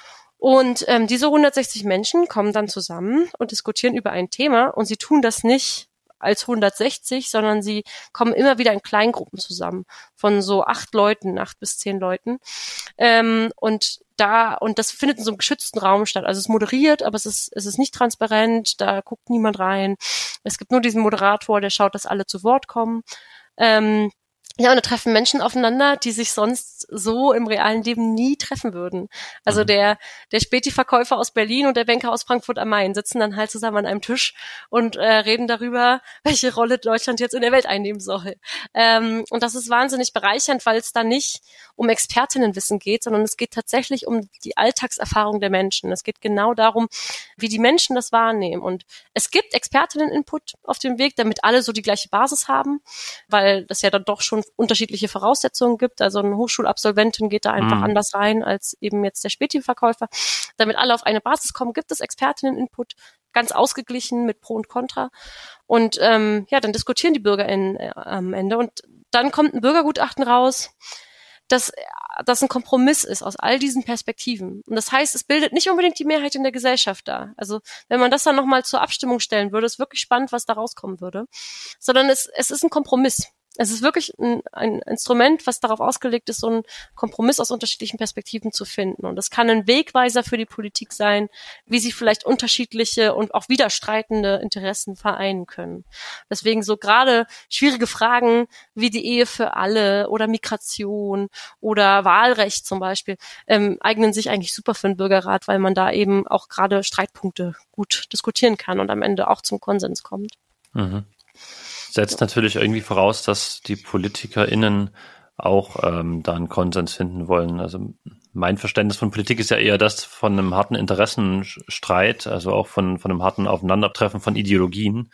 Und ähm, diese hundertsechzig Menschen kommen dann zusammen und diskutieren über ein Thema und sie tun das nicht als hundertsechzig, sondern sie kommen immer wieder in Kleingruppen zusammen von so acht Leuten, acht bis zehn Leuten. Ähm, und da und das findet in so einem geschützten Raum statt. Also es ist moderiert, aber es ist es ist nicht transparent, da guckt niemand rein. Es gibt nur diesen Moderator, der schaut, dass alle zu Wort kommen. Ähm, Ja, und da treffen Menschen aufeinander, die sich sonst so im realen Leben nie treffen würden. Also mhm. der der Späti-Verkäufer aus Berlin und der Banker aus Frankfurt am Main sitzen dann halt zusammen an einem Tisch und äh, reden darüber, welche Rolle Deutschland jetzt in der Welt einnehmen soll. Ähm, und das ist wahnsinnig bereichernd, weil es da nicht um Expertinnenwissen geht, sondern es geht tatsächlich um die Alltagserfahrung der Menschen. Es geht genau darum, wie die Menschen das wahrnehmen. Und es gibt Expertinnen-Input auf dem Weg, damit alle so die gleiche Basis haben, weil das ja dann doch schon unterschiedliche Voraussetzungen gibt. Also eine Hochschulabsolventin geht da einfach Mhm. anders rein als eben jetzt der Späti-Verkäufer. Damit alle auf eine Basis kommen, gibt es Expertinnen-Input, ganz ausgeglichen mit Pro und Contra. Und ähm, ja, dann diskutieren die BürgerInnen äh, am Ende. Und dann kommt ein Bürgergutachten raus, dass das ein Kompromiss ist aus all diesen Perspektiven. Und das heißt, es bildet nicht unbedingt die Mehrheit in der Gesellschaft dar. Also wenn man das dann nochmal zur Abstimmung stellen würde, ist wirklich spannend, was da rauskommen würde. Sondern es, es ist ein Kompromiss. Es ist wirklich ein, ein Instrument, was darauf ausgelegt ist, so einen Kompromiss aus unterschiedlichen Perspektiven zu finden. Und es kann ein Wegweiser für die Politik sein, wie sie vielleicht unterschiedliche und auch widerstreitende Interessen vereinen können. Deswegen so gerade schwierige Fragen wie die Ehe für alle oder Migration oder Wahlrecht zum Beispiel ähm, eignen sich eigentlich super für einen Bürgerrat, weil man da eben auch gerade Streitpunkte gut diskutieren kann und am Ende auch zum Konsens kommt. Mhm. Setzt natürlich irgendwie voraus, dass die PolitikerInnen auch ähm, da einen Konsens finden wollen. Also mein Verständnis von Politik ist ja eher das von einem harten Interessenstreit, also auch von, von einem harten Aufeinandertreffen von Ideologien.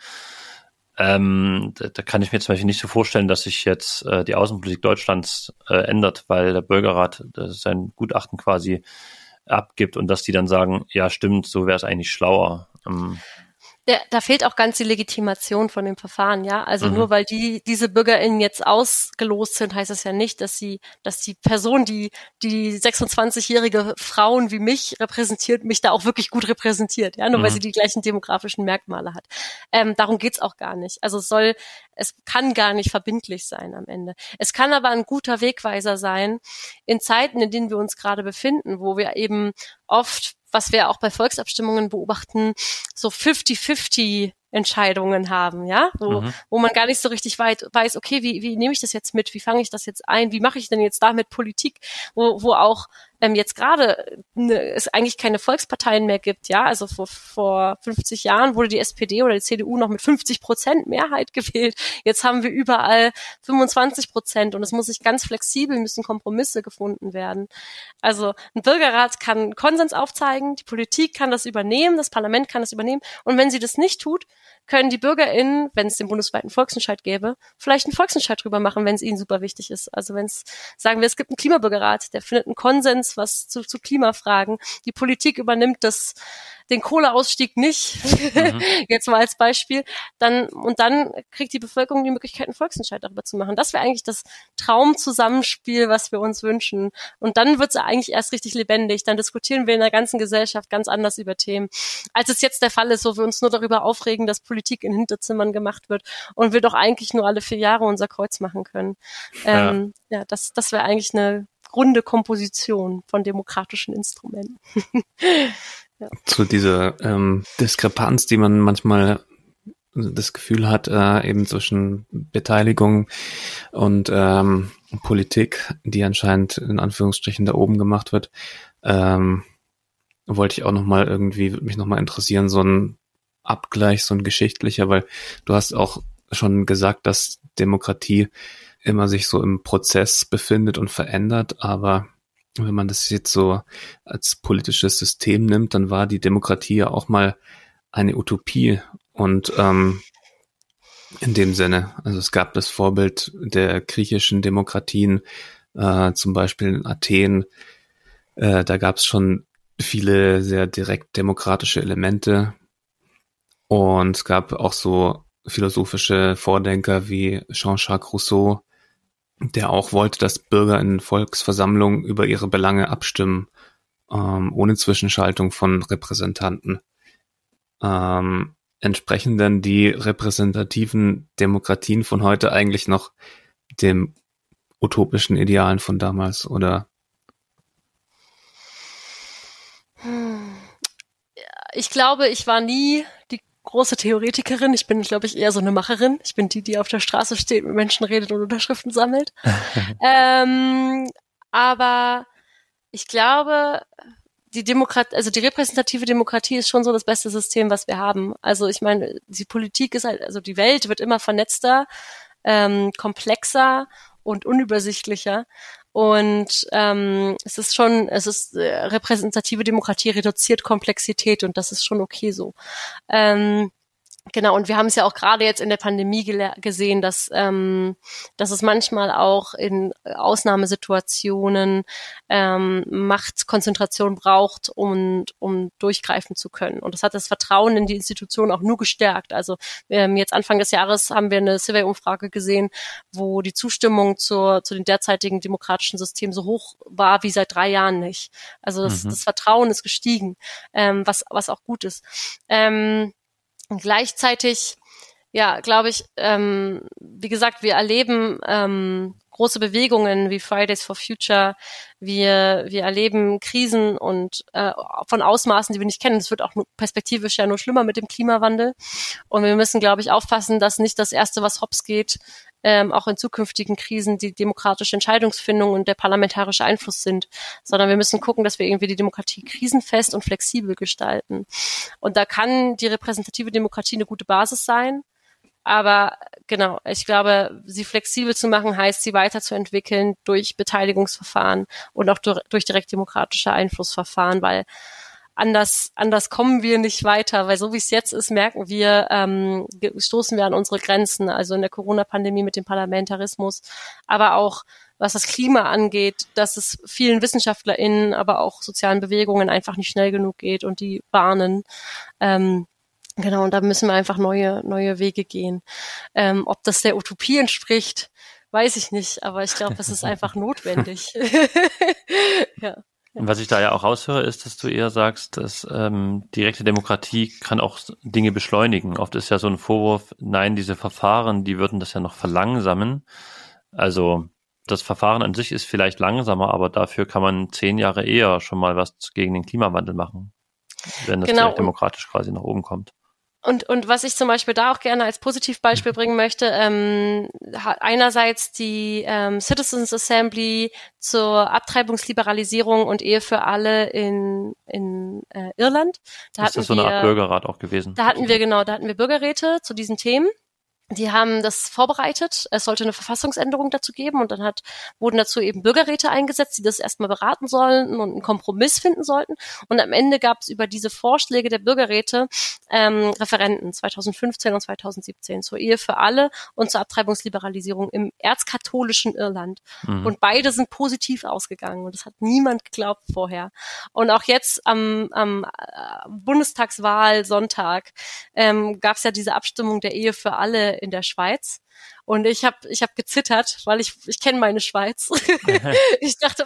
Ähm, da, da kann ich mir zum Beispiel nicht so vorstellen, dass sich jetzt äh, die Außenpolitik Deutschlands äh, ändert, weil der Bürgerrat äh, sein Gutachten quasi abgibt und dass die dann sagen, ja stimmt, so wäre es eigentlich schlauer. Ähm, Der, da fehlt auch ganz die Legitimation von dem Verfahren, ja. Also Mhm. nur weil die diese BürgerInnen jetzt ausgelost sind, heißt das ja nicht, dass sie, dass die Person, die die sechsundzwanzigjährige Frauen wie mich repräsentiert, mich da auch wirklich gut repräsentiert, ja. Nur weil Mhm. sie die gleichen demografischen Merkmale hat. Ähm, darum geht's auch gar nicht. Also es soll, es kann gar nicht verbindlich sein am Ende. Es kann aber ein guter Wegweiser sein in Zeiten, in denen wir uns gerade befinden, wo wir eben oft, was wir auch bei Volksabstimmungen beobachten, so fifty-fifty Entscheidungen haben, ja, wo, Mhm. wo man gar nicht so richtig weit weiß, okay, wie, wie nehme ich das jetzt mit, wie fange ich das jetzt ein, wie mache ich denn jetzt damit Politik, wo, wo auch ähm, jetzt gerade ne, es eigentlich keine Volksparteien mehr gibt, ja, also vor, vor fünfzig Jahren wurde die S P D oder die C D U noch mit fünfzig Prozent Mehrheit gewählt, jetzt haben wir überall fünfundzwanzig Prozent und es muss sich ganz flexibel, müssen Kompromisse gefunden werden. Also ein Bürgerrat kann Konsens aufzeigen, die Politik kann das übernehmen, das Parlament kann das übernehmen und wenn sie das nicht tut, können die BürgerInnen, wenn es den bundesweiten Volksentscheid gäbe, vielleicht einen Volksentscheid drüber machen, wenn es ihnen super wichtig ist. Also wenn es, sagen wir, es gibt einen Klimabürgerrat, der findet einen Konsens, was zu, zu Klimafragen. Die Politik übernimmt das, den Kohleausstieg nicht, Mhm. jetzt mal als Beispiel, dann, und dann kriegt die Bevölkerung die Möglichkeit, einen Volksentscheid darüber zu machen. Das wäre eigentlich das Traumzusammenspiel, was wir uns wünschen. Und dann wird es eigentlich erst richtig lebendig. Dann diskutieren wir in der ganzen Gesellschaft ganz anders über Themen, als es jetzt der Fall ist, wo wir uns nur darüber aufregen, dass Politik in Hinterzimmern gemacht wird und wir doch eigentlich nur alle vier Jahre unser Kreuz machen können. Ähm, ja. ja, das, das wäre eigentlich eine runde Komposition von demokratischen Instrumenten. Ja. Zu dieser ähm, Diskrepanz, die man manchmal das Gefühl hat, äh, eben zwischen Beteiligung und ähm, Politik, die anscheinend in Anführungsstrichen da oben gemacht wird, ähm, wollte ich auch nochmal irgendwie, würde mich nochmal interessieren, so ein Abgleich, so ein geschichtlicher, weil du hast auch schon gesagt, dass Demokratie immer sich so im Prozess befindet und verändert, aber wenn man das jetzt so als politisches System nimmt, dann war die Demokratie ja auch mal eine Utopie und ähm, in dem Sinne, also es gab das Vorbild der griechischen Demokratien, äh, zum Beispiel in Athen, äh, da gab es schon viele sehr direkt demokratische Elemente und es gab auch so philosophische Vordenker wie Jean-Jacques Rousseau, der auch wollte, dass Bürger in Volksversammlungen über ihre Belange abstimmen, ähm, ohne Zwischenschaltung von Repräsentanten. Ähm, entsprechen denn die repräsentativen Demokratien von heute eigentlich noch dem utopischen Idealen von damals, oder? Ich glaube, ich war nie die große Theoretikerin. Ich bin, glaube ich, eher so eine Macherin. Ich bin die, die auf der Straße steht, mit Menschen redet und Unterschriften sammelt. ähm, aber ich glaube, die Demokratie, also die repräsentative Demokratie ist schon so das beste System, was wir haben. Also ich meine, die Politik ist halt, also die Welt wird immer vernetzter, ähm, komplexer und unübersichtlicher. Und ähm, es ist schon, es ist äh, repräsentative Demokratie reduziert Komplexität und das ist schon okay so. Ähm, Genau, und wir haben es ja auch gerade jetzt in der Pandemie gele- gesehen, dass ähm, dass es manchmal auch in Ausnahmesituationen ähm, Machtkonzentration braucht, um, um durchgreifen zu können. Und das hat das Vertrauen in die Institution auch nur gestärkt. Also ähm, jetzt Anfang des Jahres haben wir eine Survey-Umfrage gesehen, wo die Zustimmung zur, zu den derzeitigen demokratischen Systemen so hoch war wie seit drei Jahren nicht. Also das, Mhm. das Vertrauen ist gestiegen, ähm, was, was auch gut ist. Ähm, Und gleichzeitig, ja, glaube ich, ähm, wie gesagt, wir erleben ähm, große Bewegungen wie Fridays for Future. Wir wir erleben Krisen und äh, von Ausmaßen, die wir nicht kennen. Es wird auch nur, perspektivisch ja nur schlimmer mit dem Klimawandel. Und wir müssen, glaube ich, aufpassen, dass nicht das Erste, was hops geht, ähm, auch in zukünftigen Krisen die demokratische Entscheidungsfindung und der parlamentarische Einfluss sind, sondern wir müssen gucken, dass wir irgendwie die Demokratie krisenfest und flexibel gestalten. Und da kann die repräsentative Demokratie eine gute Basis sein. Aber genau, ich glaube, sie flexibel zu machen, heißt, sie weiterzuentwickeln durch Beteiligungsverfahren und auch durch, durch direktdemokratische Einflussverfahren, weil anders anders kommen wir nicht weiter, weil so wie es jetzt ist, merken wir, ähm, stoßen wir an unsere Grenzen, also in der Corona-Pandemie mit dem Parlamentarismus, aber auch was das Klima angeht, dass es vielen WissenschaftlerInnen, aber auch sozialen Bewegungen einfach nicht schnell genug geht und die warnen. Ähm, genau, und da müssen wir einfach neue neue Wege gehen. Ähm, ob das der Utopie entspricht, weiß ich nicht, aber ich glaube, es ist einfach notwendig. Ja. Und was ich da ja auch raushöre, ist, dass du eher sagst, dass ähm, direkte Demokratie kann auch Dinge beschleunigen. Oft ist ja so ein Vorwurf, nein, diese Verfahren, die würden das ja noch verlangsamen. Also das Verfahren an sich ist vielleicht langsamer, aber dafür kann man zehn Jahre eher schon mal was gegen den Klimawandel machen, wenn das Genau. direkt demokratisch quasi nach oben kommt. Und, und was ich zum Beispiel da auch gerne als Positivbeispiel bringen möchte, ähm, hat einerseits die ähm, Citizens Assembly zur Abtreibungsliberalisierung und Ehe für alle in, in äh, Irland. Da ist das so eine wir, Art Bürgerrat auch gewesen? Da hatten wir, genau, da hatten wir Bürgerräte zu diesen Themen. Die haben das vorbereitet. Es sollte eine Verfassungsänderung dazu geben und dann hat, wurden dazu eben Bürgerräte eingesetzt, die das erstmal beraten sollten und einen Kompromiss finden sollten. Und am Ende gab es über diese Vorschläge der Bürgerräte ähm, Referenden zwanzig fünfzehn und zwanzig siebzehn zur Ehe für alle und zur Abtreibungsliberalisierung im erzkatholischen Irland. Mhm. Und beide sind positiv ausgegangen und das hat niemand geglaubt vorher. Und auch jetzt am, am Bundestagswahl Sonntag ähm, gab es ja diese Abstimmung der Ehe für alle in der Schweiz. Und ich habe ich hab gezittert, weil ich ich kenne meine Schweiz. Ich dachte,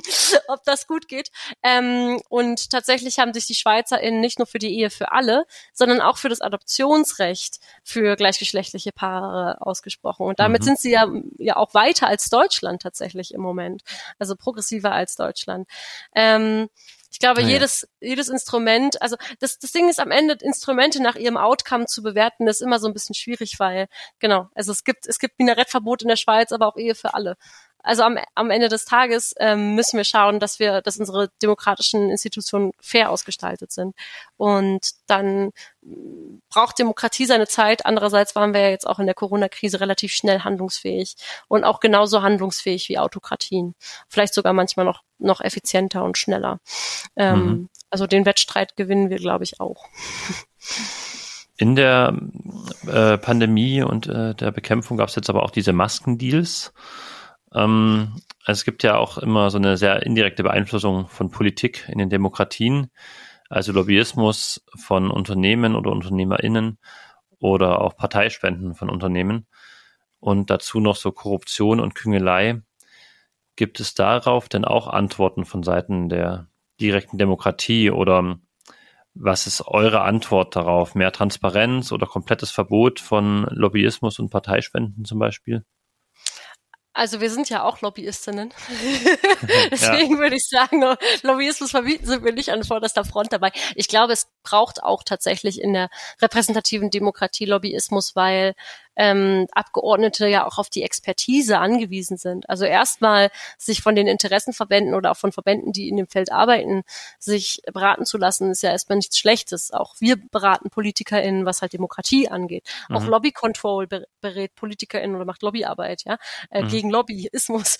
ob das gut geht. Ähm, und tatsächlich haben sich die SchweizerInnen nicht nur für die Ehe für alle, sondern auch für das Adoptionsrecht für gleichgeschlechtliche Paare ausgesprochen. Und damit mhm. sind sie ja, ja auch weiter als Deutschland tatsächlich im Moment. Also progressiver als Deutschland. Ähm, Ich glaube, ah, jedes ja. jedes Instrument, also das das Ding ist am Ende, Instrumente nach ihrem Outcome zu bewerten, ist immer so ein bisschen schwierig, weil, genau, also es gibt es gibt Minarettverbot in der Schweiz, aber auch Ehe für alle. Also am am Ende des Tages ähm, müssen wir schauen, dass wir, dass unsere demokratischen Institutionen fair ausgestaltet sind. Und dann braucht Demokratie seine Zeit. Andererseits waren wir ja jetzt auch in der Corona-Krise relativ schnell handlungsfähig und auch genauso handlungsfähig wie Autokratien. Vielleicht sogar manchmal noch noch effizienter und schneller. Ähm, mhm. Also den Wettstreit gewinnen wir, glaube ich, auch. In der äh, Pandemie und äh, der Bekämpfung gab es jetzt aber auch diese Maskendeals. Ähm, es gibt ja auch immer so eine sehr indirekte Beeinflussung von Politik in den Demokratien, also Lobbyismus von Unternehmen oder UnternehmerInnen oder auch Parteispenden von Unternehmen und dazu noch so Korruption und Küngelei. Gibt es darauf denn auch Antworten von Seiten der direkten Demokratie oder was ist eure Antwort darauf? Mehr Transparenz oder komplettes Verbot von Lobbyismus und Parteispenden zum Beispiel? Also wir sind ja auch Lobbyistinnen. Deswegen ja. würde ich sagen, Lobbyismus verbieten sind wir nicht an vorderster Front dabei. Ich glaube, es braucht auch tatsächlich in der repräsentativen Demokratie Lobbyismus, weil ähm, Abgeordnete ja auch auf die Expertise angewiesen sind. Also erstmal sich von den Interessenverbänden oder auch von Verbänden, die in dem Feld arbeiten, sich beraten zu lassen, ist ja erstmal nichts Schlechtes. Auch wir beraten PolitikerInnen, was halt Demokratie angeht. Mhm. Auch Lobby Control berät PolitikerInnen oder macht Lobbyarbeit, ja, äh, mhm. gegen Lobbyismus.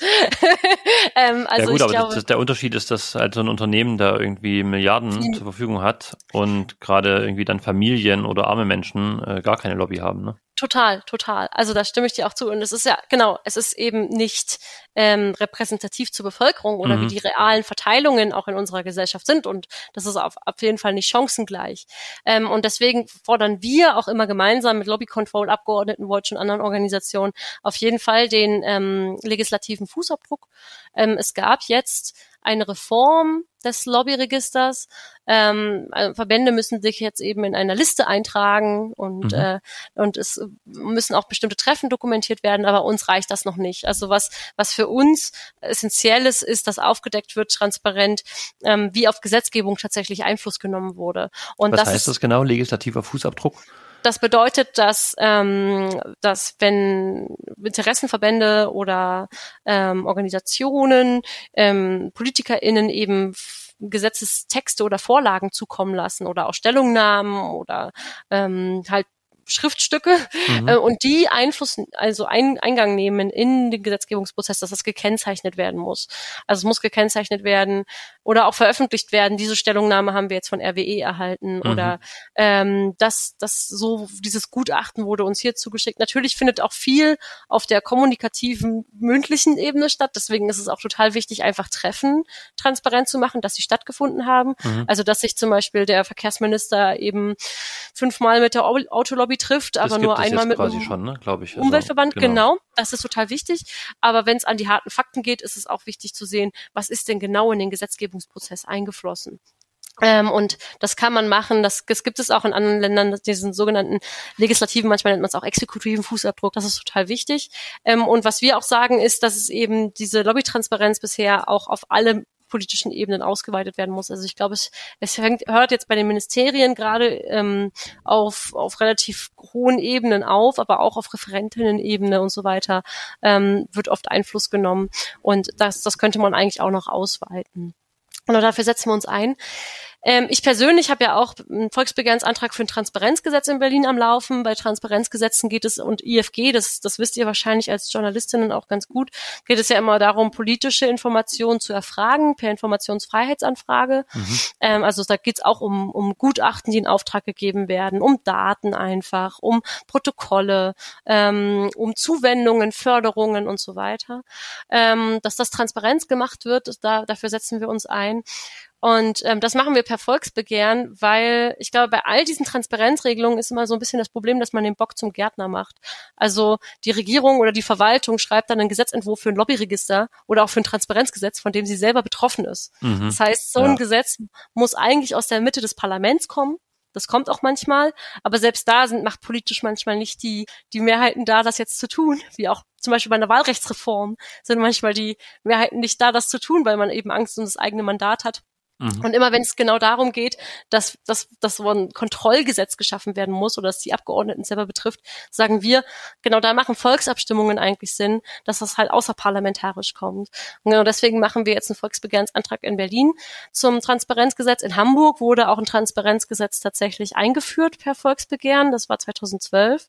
ähm, also ja gut, ich aber glaube, das, der Unterschied ist, dass halt so ein Unternehmen da irgendwie Milliarden die, zur Verfügung hat und gerade irgendwie dann Familien oder arme Menschen äh, gar keine Lobby haben, ne? Total, total. Also da stimme ich dir auch zu. Und es ist ja, genau, es ist eben nicht ähm, repräsentativ zur Bevölkerung oder mhm. wie die realen Verteilungen auch in unserer Gesellschaft sind. Und das ist auf, auf jeden Fall nicht chancengleich. Ähm, und deswegen fordern wir auch immer gemeinsam mit Lobby Control, Abgeordnetenwatch und anderen Organisationen auf jeden Fall den ähm, legislativen Fußabdruck. Ähm, es gab jetzt eine Reform des Lobbyregisters. Ähm, also Verbände müssen sich jetzt eben in einer Liste eintragen und mhm. äh, und es müssen auch bestimmte Treffen dokumentiert werden, aber uns reicht das noch nicht. Also was was für uns essentiell ist, ist, dass aufgedeckt wird, transparent, ähm, wie auf Gesetzgebung tatsächlich Einfluss genommen wurde. Und was das heißt ist, das genau, legislativer Fußabdruck? Das bedeutet, dass, ähm, dass wenn Interessenverbände oder ähm, Organisationen, ähm, PolitikerInnen eben Gesetzestexte oder Vorlagen zukommen lassen oder auch Stellungnahmen oder ähm, halt Schriftstücke mhm. äh, und die Einfluss, also ein, Eingang nehmen in den Gesetzgebungsprozess, dass das gekennzeichnet werden muss. Also es muss gekennzeichnet werden oder auch veröffentlicht werden. Diese Stellungnahme haben wir jetzt von R W E erhalten mhm. oder ähm, das, das so dieses Gutachten wurde uns hier zugeschickt. Natürlich findet auch viel auf der kommunikativen, mündlichen Ebene statt. Deswegen ist es auch total wichtig, einfach Treffen transparent zu machen, dass sie stattgefunden haben. Mhm. Also dass sich zum Beispiel der Verkehrsminister eben fünfmal mit der Autolobby trifft, das aber nur einmal mit quasi schon, ne, glaube ich. Umweltverband, also, genau. genau, das ist total wichtig. Aber wenn es an die harten Fakten geht, ist es auch wichtig zu sehen, was ist denn genau in den Gesetzgebungsprozess eingeflossen. Ähm, und das kann man machen, das, das gibt es auch in anderen Ländern, diesen sogenannten legislativen, manchmal nennt man es auch exekutiven Fußabdruck, das ist total wichtig. Ähm, und was wir auch sagen ist, dass es eben diese Lobbytransparenz bisher auch auf alle politischen Ebenen ausgeweitet werden muss. Also ich glaube, es, es fängt, hört jetzt bei den Ministerien gerade ähm, auf, auf relativ hohen Ebenen auf, aber auch auf Referentinnen-Ebene und so weiter ähm, wird oft Einfluss genommen. Und das, das könnte man eigentlich auch noch ausweiten. Und dafür setzen wir uns ein. Ähm, ich persönlich habe ja auch einen Volksbegehrensantrag für ein Transparenzgesetz in Berlin am Laufen. Bei Transparenzgesetzen geht es, und I F G, das, das wisst ihr wahrscheinlich als Journalistinnen auch ganz gut, geht es ja immer darum, politische Informationen zu erfragen per Informationsfreiheitsanfrage. Mhm. Ähm, also da geht es auch um, um Gutachten, die in Auftrag gegeben werden, um Daten einfach, um Protokolle, ähm, um Zuwendungen, Förderungen und so weiter. Ähm, dass das Transparenz gemacht wird, da, dafür setzen wir uns ein. Und ähm, das machen wir per Volksbegehren, weil ich glaube, bei all diesen Transparenzregelungen ist immer so ein bisschen das Problem, dass man den Bock zum Gärtner macht. Also die Regierung oder die Verwaltung schreibt dann einen Gesetzentwurf für ein Lobbyregister oder auch für ein Transparenzgesetz, von dem sie selber betroffen ist. Mhm. Das heißt, so ein ja. Gesetz muss eigentlich aus der Mitte des Parlaments kommen. Das kommt auch manchmal, aber selbst da sind macht politisch manchmal nicht die die Mehrheiten da, das jetzt zu tun, wie auch zum Beispiel bei einer Wahlrechtsreform sind manchmal die Mehrheiten nicht da, das zu tun, weil man eben Angst um das eigene Mandat hat. Und immer wenn es genau darum geht, dass, dass, dass so ein Kontrollgesetz geschaffen werden muss oder dass die Abgeordneten selber betrifft, sagen wir, genau da machen Volksabstimmungen eigentlich Sinn, dass das halt außerparlamentarisch kommt. Und genau deswegen machen wir jetzt einen Volksbegehrensantrag in Berlin zum Transparenzgesetz. In Hamburg wurde auch ein Transparenzgesetz tatsächlich eingeführt per Volksbegehren. Das war zweitausendzwölf.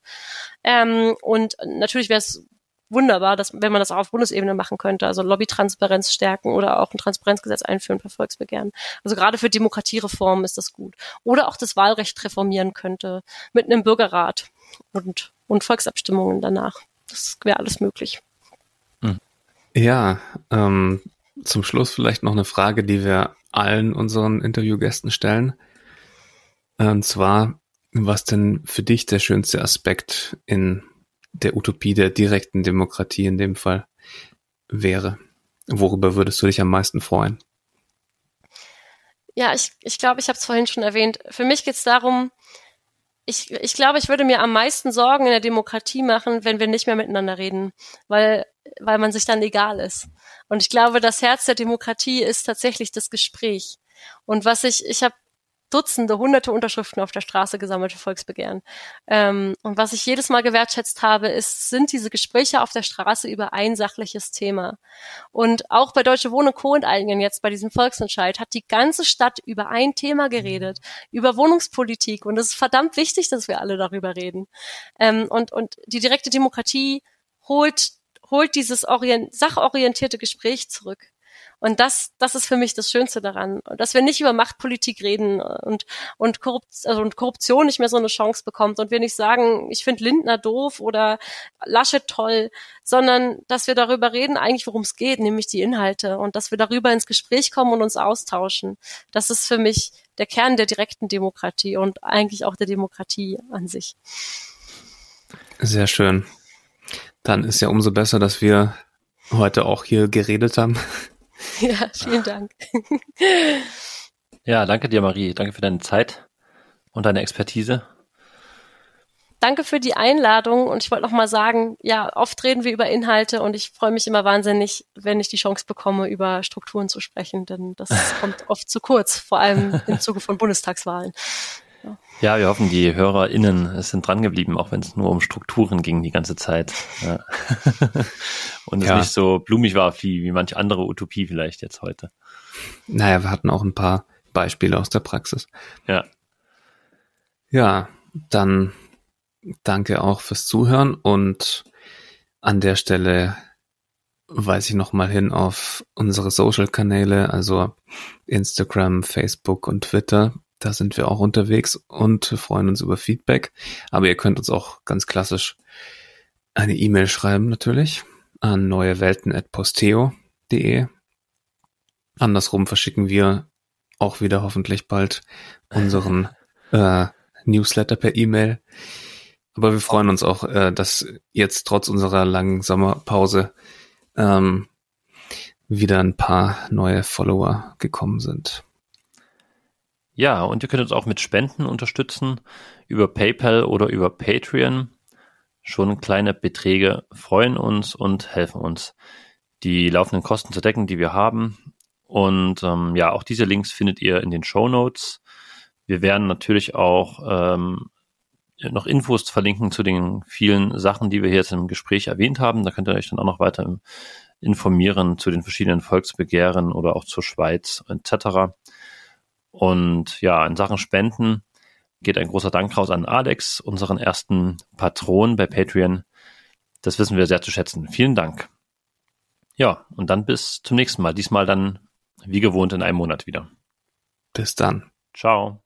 Ähm, und natürlich wäre es wunderbar, dass, wenn man das auch auf Bundesebene machen könnte, also Lobbytransparenz stärken oder auch ein Transparenzgesetz einführen per Volksbegehren. Also gerade für Demokratiereformen ist das gut. Oder auch das Wahlrecht reformieren könnte mit einem Bürgerrat und, und Volksabstimmungen danach. Das wäre alles möglich. Ja, ähm, zum Schluss vielleicht noch eine Frage, die wir allen unseren Interviewgästen stellen. Und zwar, was denn für dich der schönste Aspekt in der Utopie der direkten Demokratie in dem Fall wäre? Worüber würdest du dich am meisten freuen? Ja, ich ich glaube, ich habe es vorhin schon erwähnt. Für mich geht es darum, ich ich glaube, ich würde mir am meisten Sorgen in der Demokratie machen, wenn wir nicht mehr miteinander reden, weil weil man sich dann egal ist. Und ich glaube, das Herz der Demokratie ist tatsächlich das Gespräch. Und was ich ich habe Dutzende, hunderte Unterschriften auf der Straße gesammelt für Volksbegehren. Ähm, und was ich jedes Mal gewertschätzt habe, ist, sind diese Gespräche auf der Straße über ein sachliches Thema. Und auch bei Deutsche Wohnen und Co. Enteignen jetzt bei diesem Volksentscheid hat die ganze Stadt über ein Thema geredet, über Wohnungspolitik. Und es ist verdammt wichtig, dass wir alle darüber reden. Ähm, und, und die direkte Demokratie holt, holt dieses orient, sachorientierte Gespräch zurück. Und das, das ist für mich das Schönste daran, dass wir nicht über Machtpolitik reden und, und, Korrupt, also und Korruption nicht mehr so eine Chance bekommt und wir nicht sagen, ich finde Lindner doof oder Laschet toll, sondern dass wir darüber reden, eigentlich worum es geht, nämlich die Inhalte und dass wir darüber ins Gespräch kommen und uns austauschen. Das ist für mich der Kern der direkten Demokratie und eigentlich auch der Demokratie an sich. Sehr schön. Dann ist ja umso besser, dass wir heute auch hier geredet haben. Ja, vielen Dank. Ja, danke dir, Marie. Danke für deine Zeit und deine Expertise. Danke für die Einladung und ich wollte noch mal sagen, ja, oft reden wir über Inhalte und ich freue mich immer wahnsinnig, wenn ich die Chance bekomme, über Strukturen zu sprechen, denn das kommt oft zu kurz, vor allem im Zuge von Bundestagswahlen. Ja. Ja, wir hoffen, die HörerInnen sind dran geblieben, auch wenn es nur um Strukturen ging die ganze Zeit. Ja. Und es ja. nicht so blumig war wie, wie manch andere Utopie vielleicht jetzt heute. Naja, wir hatten auch ein paar Beispiele aus der Praxis. Ja. Ja, dann danke auch fürs Zuhören und an der Stelle weise ich nochmal hin auf unsere Social-Kanäle, also Instagram, Facebook und Twitter. Da sind wir auch unterwegs und freuen uns über Feedback. Aber ihr könnt uns auch ganz klassisch eine E-Mail schreiben natürlich an neuewelten at posteo punkt de. Andersrum verschicken wir auch wieder hoffentlich bald unseren äh, Newsletter per E-Mail. Aber wir freuen uns auch, äh, dass jetzt trotz unserer langen Sommerpause ähm, wieder ein paar neue Follower gekommen sind. Ja, und ihr könnt uns auch mit Spenden unterstützen über PayPal oder über Patreon. Schon kleine Beträge freuen uns und helfen uns, die laufenden Kosten zu decken, die wir haben. Und ähm, ja, auch diese Links findet ihr in den Shownotes. Wir werden natürlich auch ähm, noch Infos verlinken zu den vielen Sachen, die wir hier jetzt im Gespräch erwähnt haben. Da könnt ihr euch dann auch noch weiter informieren zu den verschiedenen Volksbegehren oder auch zur Schweiz et cetera. Und ja, in Sachen Spenden geht ein großer Dank raus an Alex, unseren ersten Patron bei Patreon. Das wissen wir sehr zu schätzen. Vielen Dank. Ja, und dann bis zum nächsten Mal. Diesmal dann wie gewohnt in einem Monat wieder. Bis dann. Ciao.